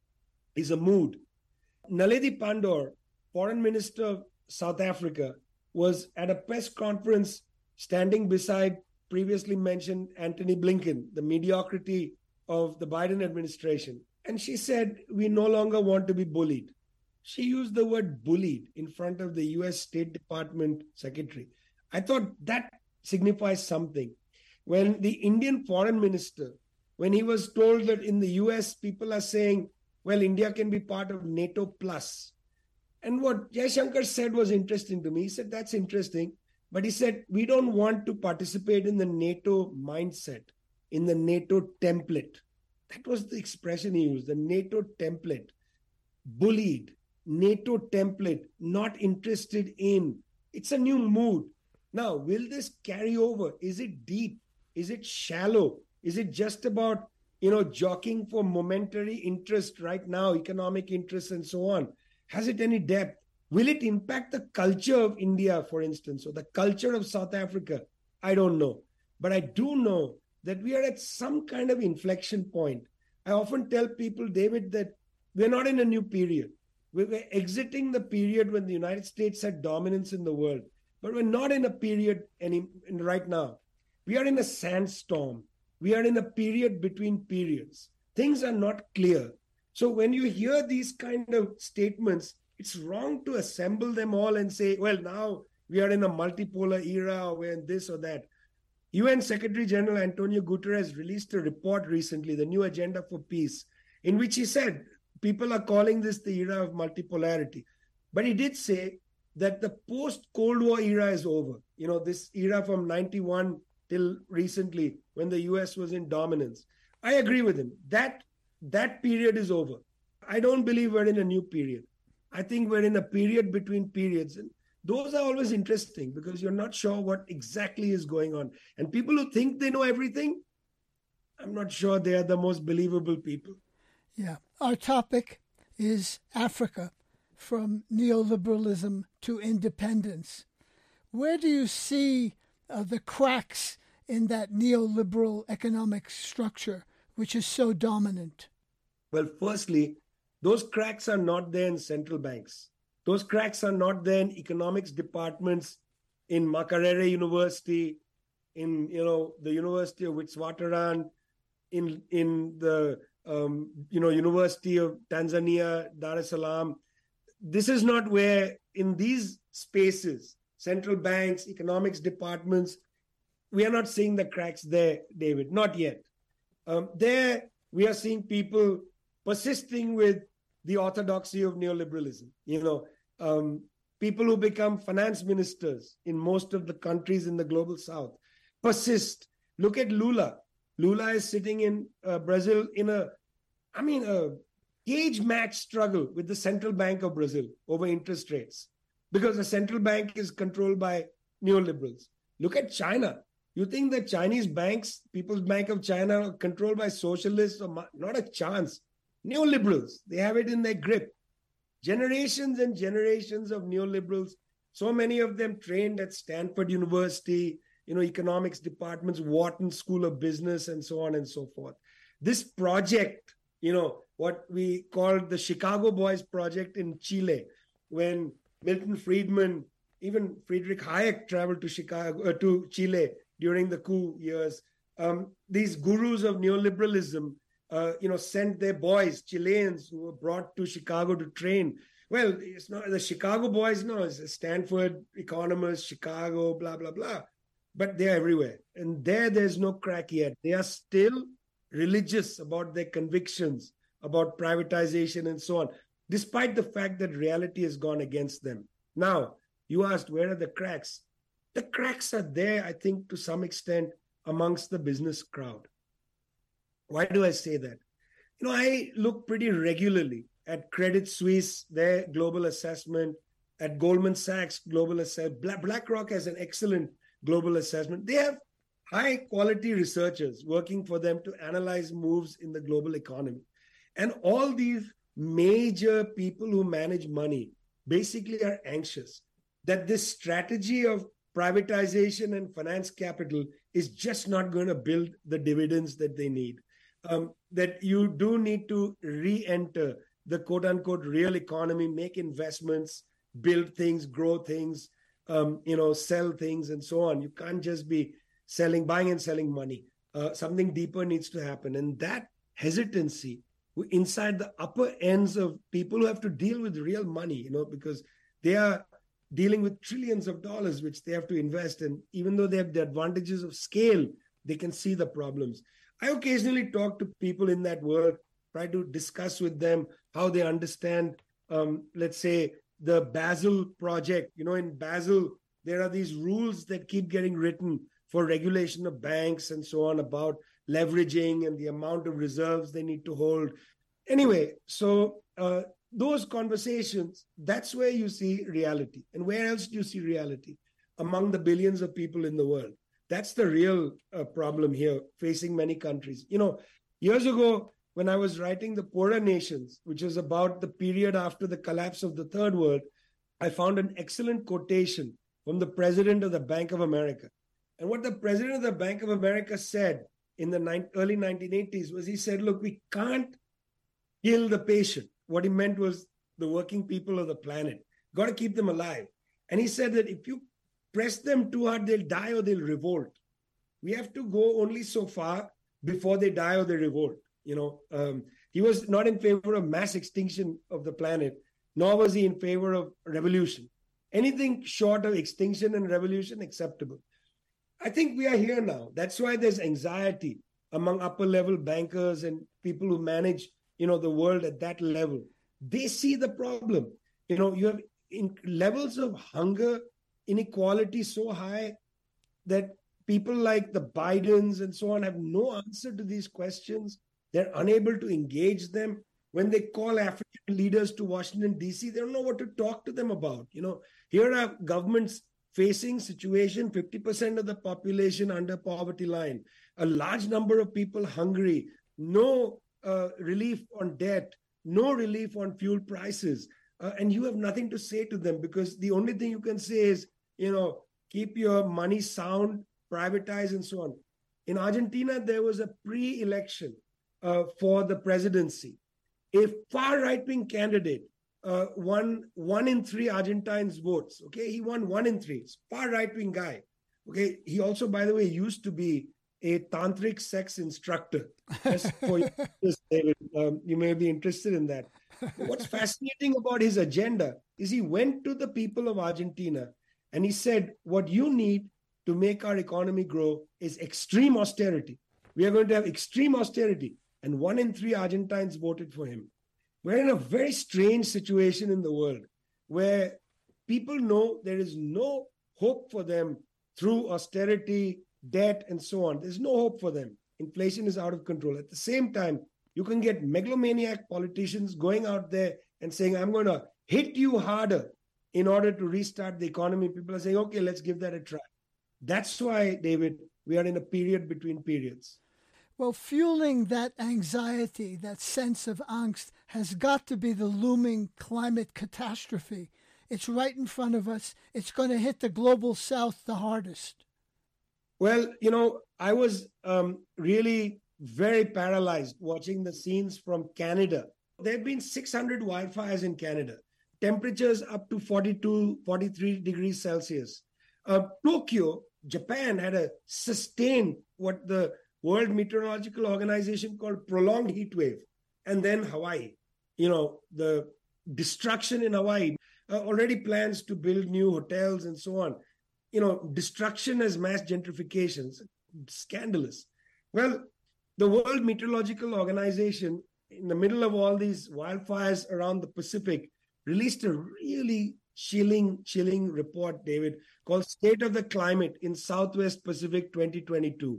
is a mood. Naledi Pandor, Foreign Minister of South Africa, was at a press conference standing beside previously mentioned Antony Blinken, the mediocrity of the Biden administration. And she said, we no longer want to be bullied. She used the word bullied in front of the U S State Department secretary. I thought that signifies something. When the Indian foreign minister, when he was told that in the U S people are saying, well, India can be part of NATO plus. And what Jaishankar said was interesting to me. He said, that's interesting. But he said, we don't want to participate in the NATO mindset, in the NATO template. That was the expression he used, the NATO template. Bullied, NATO template, not interested in. It's a new mood. Now, will this carry over? Is it deep? Is it shallow? Is it just about, you know, jockeying for momentary interest right now, economic interest and so on? Has it any depth? Will it impact the culture of India, for instance, or the culture of South Africa? I don't know. But I do know that we are at some kind of inflection point. I often tell people, David, that we're not in a new period. We're exiting the period when the United States had dominance in the world. But we're not in a period any right now. We are in a sandstorm. We are in a period between periods. Things are not clear. So when you hear these kind of statements, it's wrong to assemble them all and say, well, now we are in a multipolar era, or we're in this or that. U N Secretary General Antonio Guterres released a report recently, the New Agenda for Peace, in which he said, people are calling this the era of multipolarity. But he did say that the post-Cold War era is over. You know, this era from ninety-one till recently, when the U S was in dominance. I agree with him. That, that period is over. I don't believe we're in a new period. I think we're in a period between periods. And those are always interesting because you're not sure what exactly is going on. And people who think they know everything, I'm not sure they are the most believable people. Yeah. Our topic is Africa, from neoliberalism to independence. Where do you see uh, the cracks in that neoliberal economic structure, which is so dominant? Well, firstly, those cracks are not there in central banks. Those cracks are not there in economics departments in Makerere University, in you know the University of Witwatersrand, in in the um, you know University of Tanzania, Dar es Salaam. This is not where in these spaces, central banks, economics departments, we are not seeing the cracks there, David, not yet. Um, there we are seeing people persisting with the orthodoxy of neoliberalism. You know, um, people who become finance ministers in most of the countries in the global south persist. Look at Lula. Lula is sitting in uh, Brazil in a, I mean, a cage match struggle with the Central Bank of Brazil over interest rates because the central bank is controlled by neoliberals. Look at China. You think the Chinese banks, People's Bank of China, are controlled by socialists? Or not a chance. Neoliberals, they have it in their grip. Generations and generations of neoliberals, so many of them trained at Stanford University, you know, economics departments, Wharton School of Business, and so on and so forth. This project, you know, what we called the Chicago Boys project in Chile, when Milton Friedman, even Friedrich Hayek traveled to Chicago, uh, to Chile during the coup years. Um, these gurus of neoliberalism, uh, you know, sent their boys, Chileans, who were brought to Chicago to train. Well, it's not the Chicago Boys, no, it's Stanford economists, Chicago, blah, blah, blah. But they're everywhere. And there, there's no crack yet. They are still religious about their convictions, about privatization and so on, despite the fact that reality has gone against them. Now, you asked, where are the cracks? The cracks are there, I think, to some extent amongst the business crowd. Why do I say that? You know, I look pretty regularly at Credit Suisse, their global assessment, at Goldman Sachs global assessment. BlackRock has an excellent global assessment. They have high quality researchers working for them to analyze moves in the global economy. And all these major people who manage money basically are anxious that this strategy of privatization and finance capital is just not going to build the dividends that they need. Um, that you do need to re-enter the quote-unquote real economy, make investments, build things, grow things, um, you know, sell things, and so on. You can't just be selling, buying and selling money. Uh, something deeper needs to happen. And that hesitancy inside the upper ends of people who have to deal with real money, you know, because they are dealing with trillions of dollars, which they have to invest in. Even though they have the advantages of scale, they can see the problems. I occasionally talk to people in that world, try to discuss with them how they understand, um, let's say, the Basel project. You know, in Basel, there are these rules that keep getting written for regulation of banks and so on about leveraging and the amount of reserves they need to hold. Anyway, so uh, those conversations, that's where you see reality. And where else do you see reality? Among the billions of people in the world. That's the real uh, problem here facing many countries. You know, years ago, when I was writing The Poorer Nations, which is about the period after the collapse of the Third World, I found an excellent quotation from the president of the Bank of America. And what the president of the Bank of America said in the ni- early nineteen eighties was, he said, look, we can't kill the patient. What he meant was the working people of the planet. Got to keep them alive. And he said that if you press them too hard, they'll die or they'll revolt. We have to go only so far before they die or they revolt. You know, um, he was not in favor of mass extinction of the planet, nor was he in favor of revolution. Anything short of extinction and revolution, acceptable. I think we are here now. That's why there's anxiety among upper level bankers and people who manage, you know, the world at that level. They see the problem. You know, you have in levels of hunger, inequality so high that people like the Bidens and so on have no answer to these questions. They're unable to engage them. when they call African leaders to Washington, D C, they don't know what to talk to them about. You know, here are governments facing situation, fifty percent of the population under poverty line, a large number of people hungry, no uh, relief on debt, no relief on fuel prices. Uh, and you have nothing to say to them because the only thing you can say is, you know, keep your money sound, privatize, and so on. In Argentina, there was a pre-election uh, for the presidency. A far right-wing candidate uh, won one in three Argentines' votes. Okay, he won one in three. It's far right-wing guy. Okay, he also, by the way, used to be a tantric sex instructor. Just for you, David, um, you may be interested in that. But what's fascinating about his agenda is he went to the people of Argentina and he said, what you need to make our economy grow is extreme austerity. We are going to have extreme austerity. And one in three Argentines voted for him. We're in a very strange situation in the world where people know there is no hope for them through austerity, debt, and so on. There's no hope for them. Inflation is out of control. At the same time, you can get megalomaniac politicians going out there and saying, I'm going to hit you harder in order to restart the economy. People are saying, okay, let's give that a try. That's why, David, we are in a period between periods. Well, fueling that anxiety, that sense of angst, has got to be the looming climate catastrophe. It's right in front of us. It's going to hit the global south the hardest. Well, you know, I was um, really very paralyzed watching the scenes from Canada. There have been six hundred wildfires in Canada, temperatures up to forty-two, forty-three degrees Celsius. Uh, Tokyo, Japan, had a sustained, what the World Meteorological Organization called prolonged heat wave. And then Hawaii, you know, the destruction in Hawaii, uh, already plans to build new hotels and so on. You know, destruction as mass gentrification, scandalous. Well, the World Meteorological Organization, in the middle of all these wildfires around the Pacific, released a really chilling, chilling report, David, called State of the Climate in Southwest Pacific twenty twenty-two.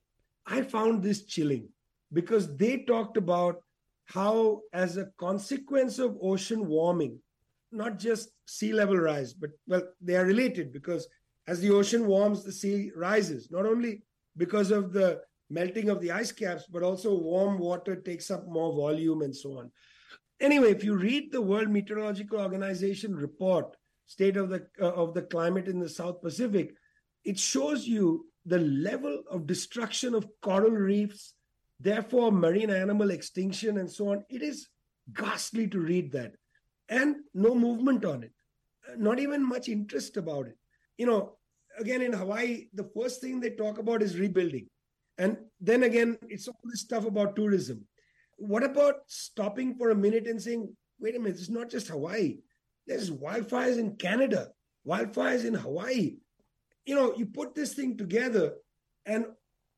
I found this chilling because they talked about how, as a consequence of ocean warming, not just sea level rise, but, well, they are related because as the ocean warms, the sea rises, not only because of the melting of the ice caps, but also warm water takes up more volume and so on. Anyway, if you read the World Meteorological Organization report, State of the uh, of the Climate in the South Pacific, it shows you the level of destruction of coral reefs, therefore marine animal extinction and so on. It is ghastly to read that. And no movement on it, not even much interest about it. You know, again, in Hawaii, the first thing they talk about is rebuilding. And then again, it's all this stuff about tourism. What about stopping for a minute and saying, wait a minute, it's not just Hawaii. There's wildfires in Canada, wildfires in Hawaii. You know, you put this thing together and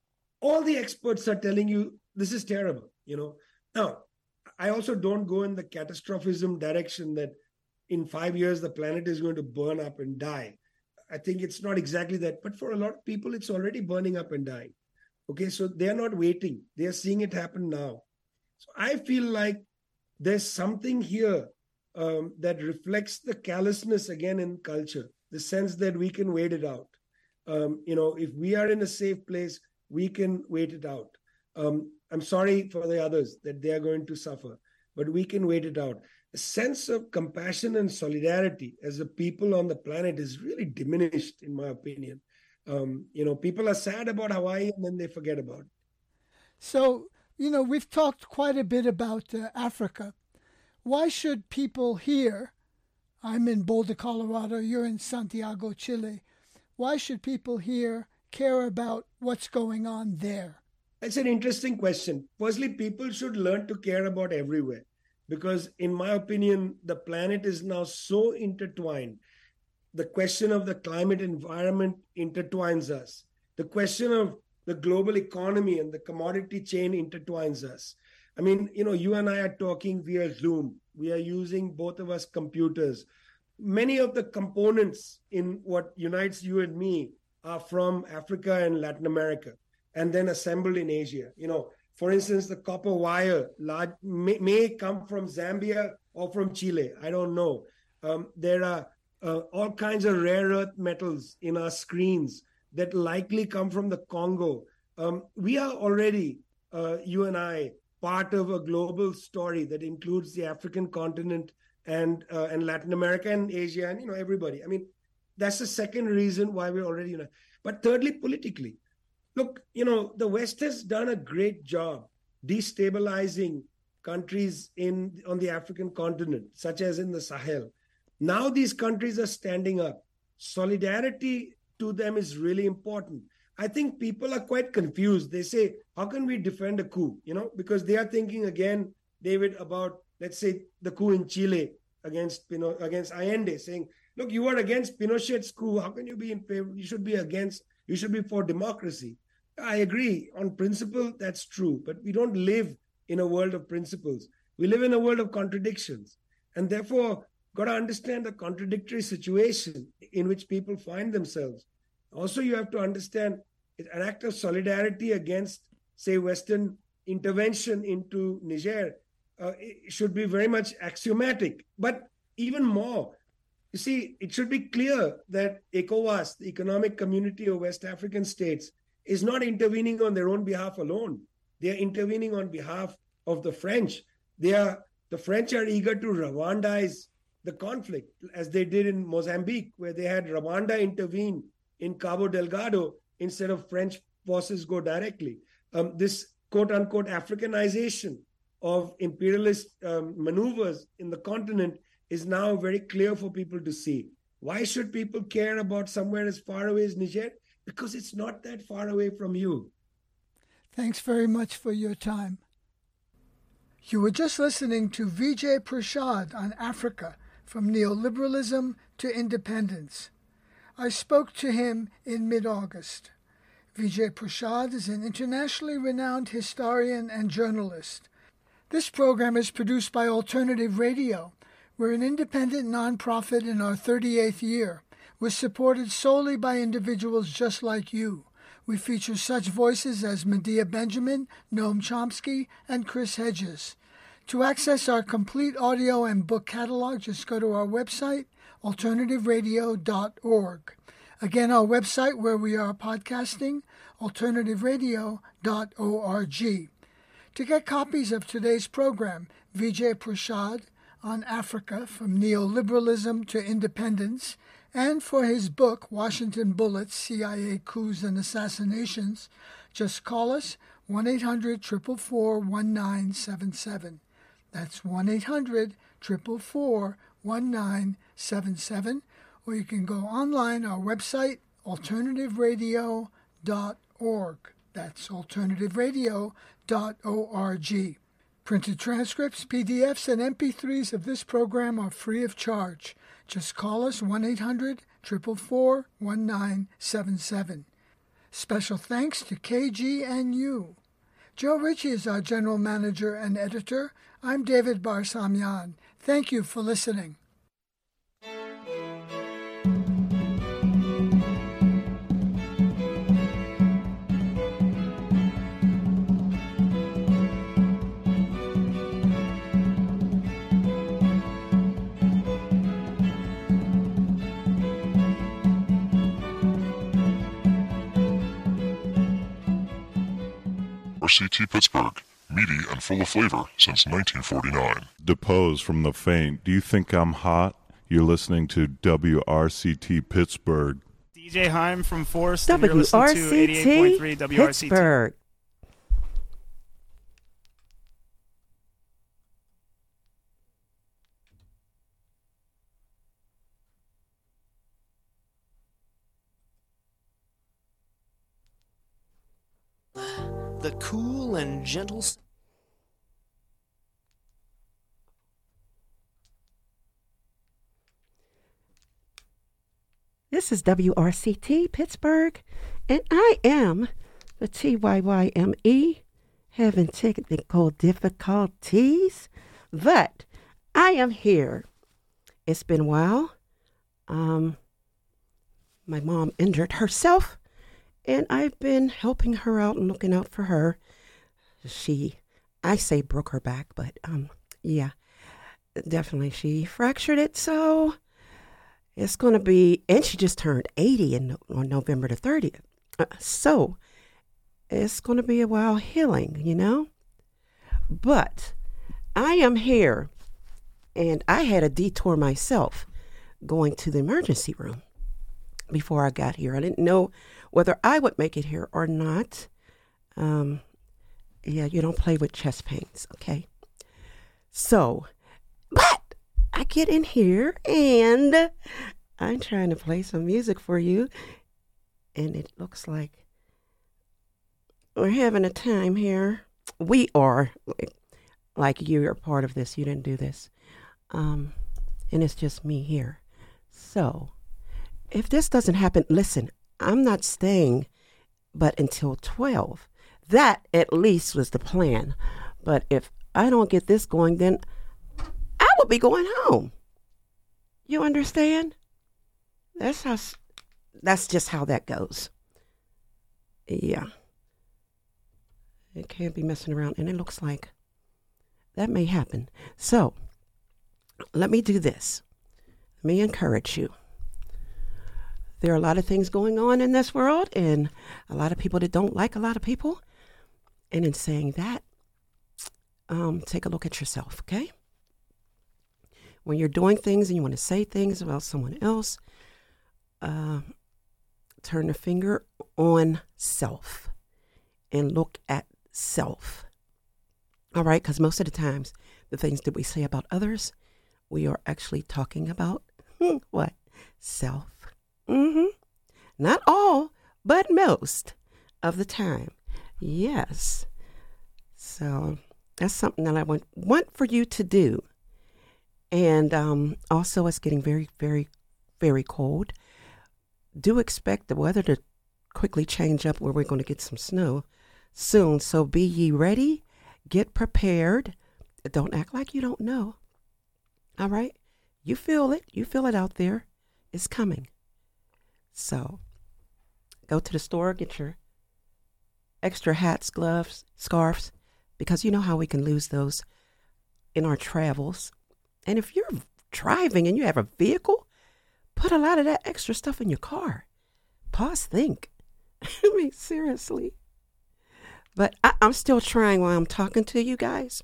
all the experts are telling you this is terrible, you know. Now, I also don't go in the catastrophism direction that in five years the planet is going to burn up and die. I think it's not exactly that. But for a lot of people, it's already burning up and dying. Okay, so they're not waiting. They're seeing it happen now. So I feel like there's something here um, that reflects the callousness again in culture, the sense that we can wait it out. Um, you know, if we are in a safe place, we can wait it out. Um, I'm sorry for the others that they are going to suffer, but we can wait it out. A sense of compassion and solidarity as a people on the planet is really diminished, in my opinion. Um, you know, people are sad about Hawaii and then they forget about it. So, you know, we've talked quite a bit about uh, Africa. Why should people here, I'm in Boulder, Colorado, you're in Santiago, Chile, why should people here care about what's going on there? That's an interesting question. Firstly, people should learn to care about everywhere because, in my opinion, the planet is now so intertwined. The question of the climate environment intertwines us. The question of the global economy and the commodity chain intertwines us. I mean, you know, you and I are talking via Zoom. We are using both of us computers. Many of the components in what unites you and me are from Africa and Latin America, and then assembled in Asia. You know, for instance, the copper wire large, may, may come from Zambia or from Chile. I don't know. Um, there are uh, all kinds of rare earth metals in our screens that likely come from the Congo. Um, we are already, uh, you and I, part of a global story that includes the African continent and uh, and Latin America and Asia and, you know, everybody. I mean, that's the second reason why we're already united. But thirdly, politically, look, you know, the West has done a great job destabilizing countries in on the African continent, such as in the Sahel. Now these countries are standing up. Solidarity to them is really important. I think people are quite confused. They say, how can we defend a coup? You know, because they are thinking again, David, about, let's say, the coup in Chile against Pino, against Allende, saying, look, you are against Pinochet's coup. How can you be in favor? You should be against, you should be for democracy. I agree. On principle, that's true. But we don't live in a world of principles. We live in a world of contradictions. And therefore, got to understand the contradictory situation in which people find themselves. Also, you have to understand an act of solidarity against, say, Western intervention into Niger uh, should be very much axiomatic. But even more, you see, it should be clear that ECOWAS, the Economic Community of West African States, is not intervening on their own behalf alone. They are intervening on behalf of the French. They are the French are eager to Rwandaize the conflict, as they did in Mozambique, where they had Rwanda intervene in Cabo Delgado instead of French forces go directly. Um, this quote-unquote Africanization of imperialist um, maneuvers in the continent is now very clear for people to see. Why should people care about somewhere as far away as Niger? Because it's not that far away from you. Thanks very much for your time. You were just listening to Vijay Prashad on Africa, from neoliberalism to independence. I spoke to him in mid-August. Vijay Prashad is an internationally renowned historian and journalist. This program is produced by Alternative Radio. We're an independent nonprofit in our thirty-eighth year. We're supported solely by individuals just like you. We feature such voices as Medea Benjamin, Noam Chomsky, and Chris Hedges. To access our complete audio and book catalog, just go to our website, alternative radio dot org. Again, our website where we are podcasting, alternative radio dot org. To get copies of today's program, Vijay Prashad on Africa, from neoliberalism to independence, and for his book, Washington Bullets, C I A Coups and Assassinations, just call us one eight hundred, four four four, one nine seven seven. That's one eight hundred, four four four, one nine seven seven. Or you can go online, our website, alternative radio dot org. That's alternative radio dot org. Printed transcripts, P D Fs, and M P threes of this program are free of charge. Just call us one eight hundred, four four four, one nine seven seven. Special thanks to K G N U. Joe Ritchie is our general manager and editor. I'm David Barsamian. Thank you for listening. R C T Pittsburgh, meaty and full of flavor since nineteen forty-nine. Depose from the faint. Do you think I'm hot? You're listening to W R C T Pittsburgh. D J Heim from Forest. W R C T Pittsburgh. The cool and gentle... This is W R C T Pittsburgh, and I am the T Y Y M E, having technical difficulties, but I am here. It's been a while. Um, my mom injured herself, and I've been helping her out and looking out for her. she, I say broke her back, but um, yeah, definitely she fractured it. So it's going to be, and she just turned eighty in, on November the thirtieth. Uh, so it's going to be a while healing, you know. But I am here, and I had a detour myself going to the emergency room before I got here. I didn't know whether I would make it here or not. Um, yeah, you don't play with chest pains, okay? So, but I get in here, and I'm trying to play some music for you, and it looks like we're having a time here. We are, like you're a part of this. You didn't do this. Um, and it's just me here. So, if this doesn't happen, listen, I'm not staying but until twelve. That at least was the plan. But if I don't get this going, then I will be going home. You understand? That's how, that's just how that goes. Yeah. It can't be messing around, and it looks like that may happen. So, let me do this. Let me encourage you. There are a lot of things going on in this world, and a lot of people that don't like a lot of people. And in saying that, um, take a look at yourself, okay? When you're doing things and you want to say things about someone else, uh, turn the finger on self and look at self. All right? Because most of the times, the things that we say about others, we are actually talking about hmm, what? Self. Mm-hmm. Not all, but most of the time. Yes. So that's something that I want, want for you to do. And um, also, it's getting very, very, very cold. Do expect the weather to quickly change up where we're going to get some snow soon. So be ye ready. Get prepared. Don't act like you don't know. All right? You feel it. You feel it out there. It's coming. So go to the store, get your extra hats, gloves, scarves, because you know how we can lose those in our travels. And if you're driving and you have a vehicle, put a lot of that extra stuff in your car. Pause, think. I mean, seriously. But I, I'm still trying while I'm talking to you guys.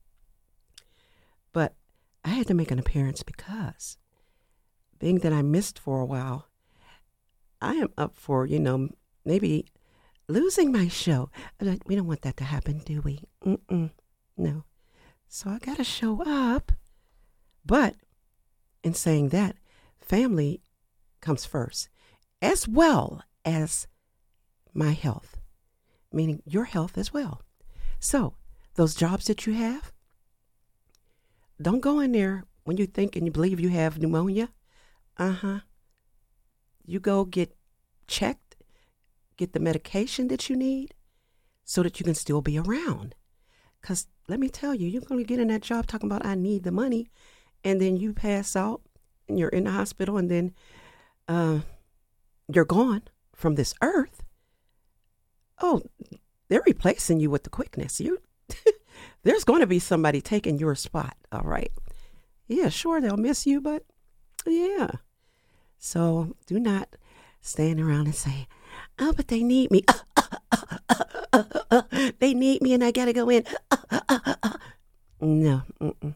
But I had to make an appearance because being that I missed for a while, I am up for, you know, maybe losing my show. We don't want that to happen, do we? Mm-mm. No. So I got to show up. But in saying that, family comes first, as well as my health, meaning your health as well. So those jobs that you have, don't go in there when you think and you believe you have pneumonia. Uh-huh. You go get checked, get the medication that you need so that you can still be around. Because let me tell you, you're going to get in that job talking about I need the money, and then you pass out and you're in the hospital, and then uh, you're gone from this earth. Oh, they're replacing you with the quickness. You, there's going to be somebody taking your spot, all right? Yeah, sure, they'll miss you, but yeah. So do not stand around and say, oh, but they need me. Uh, uh, uh, uh, uh, uh, uh. They need me and I got to go in. Uh, uh, uh, uh. No. Mm-mm.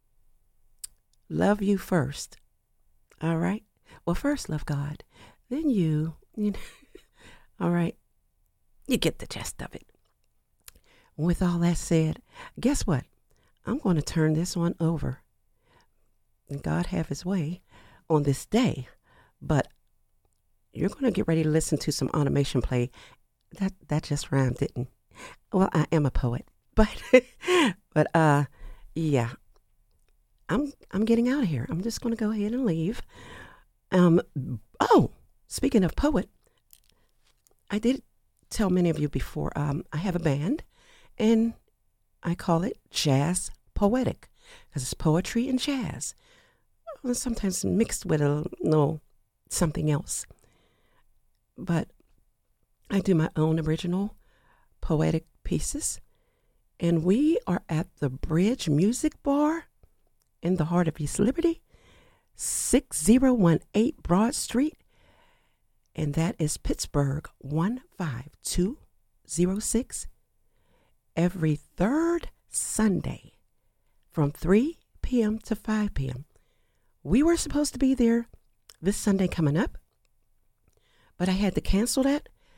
Love you first. All right? Well, first love God. Then you. you know, all right? You get the gist of it. With all that said, guess what? I'm going to turn this one over. And God have his way on this day. But you're going to get ready to listen to some automation play. That that just rhymed, didn't? Well, I am a poet, but but uh, yeah, I'm I'm getting out of here. I'm just going to go ahead and leave. Um. Oh, speaking of poet, I did tell many of you before. Um, I have a band, and I call it Jazz Poetic because it's poetry and jazz, sometimes mixed with a little something else. But I do my own original poetic pieces, And we are at the Bridge Music Bar in the heart of East Liberty, six zero one eight Broad Street, and that is Pittsburgh one five two zero six, every third Sunday from three p.m. to five p.m. We were supposed to be there this Sunday coming up, but I had to cancel that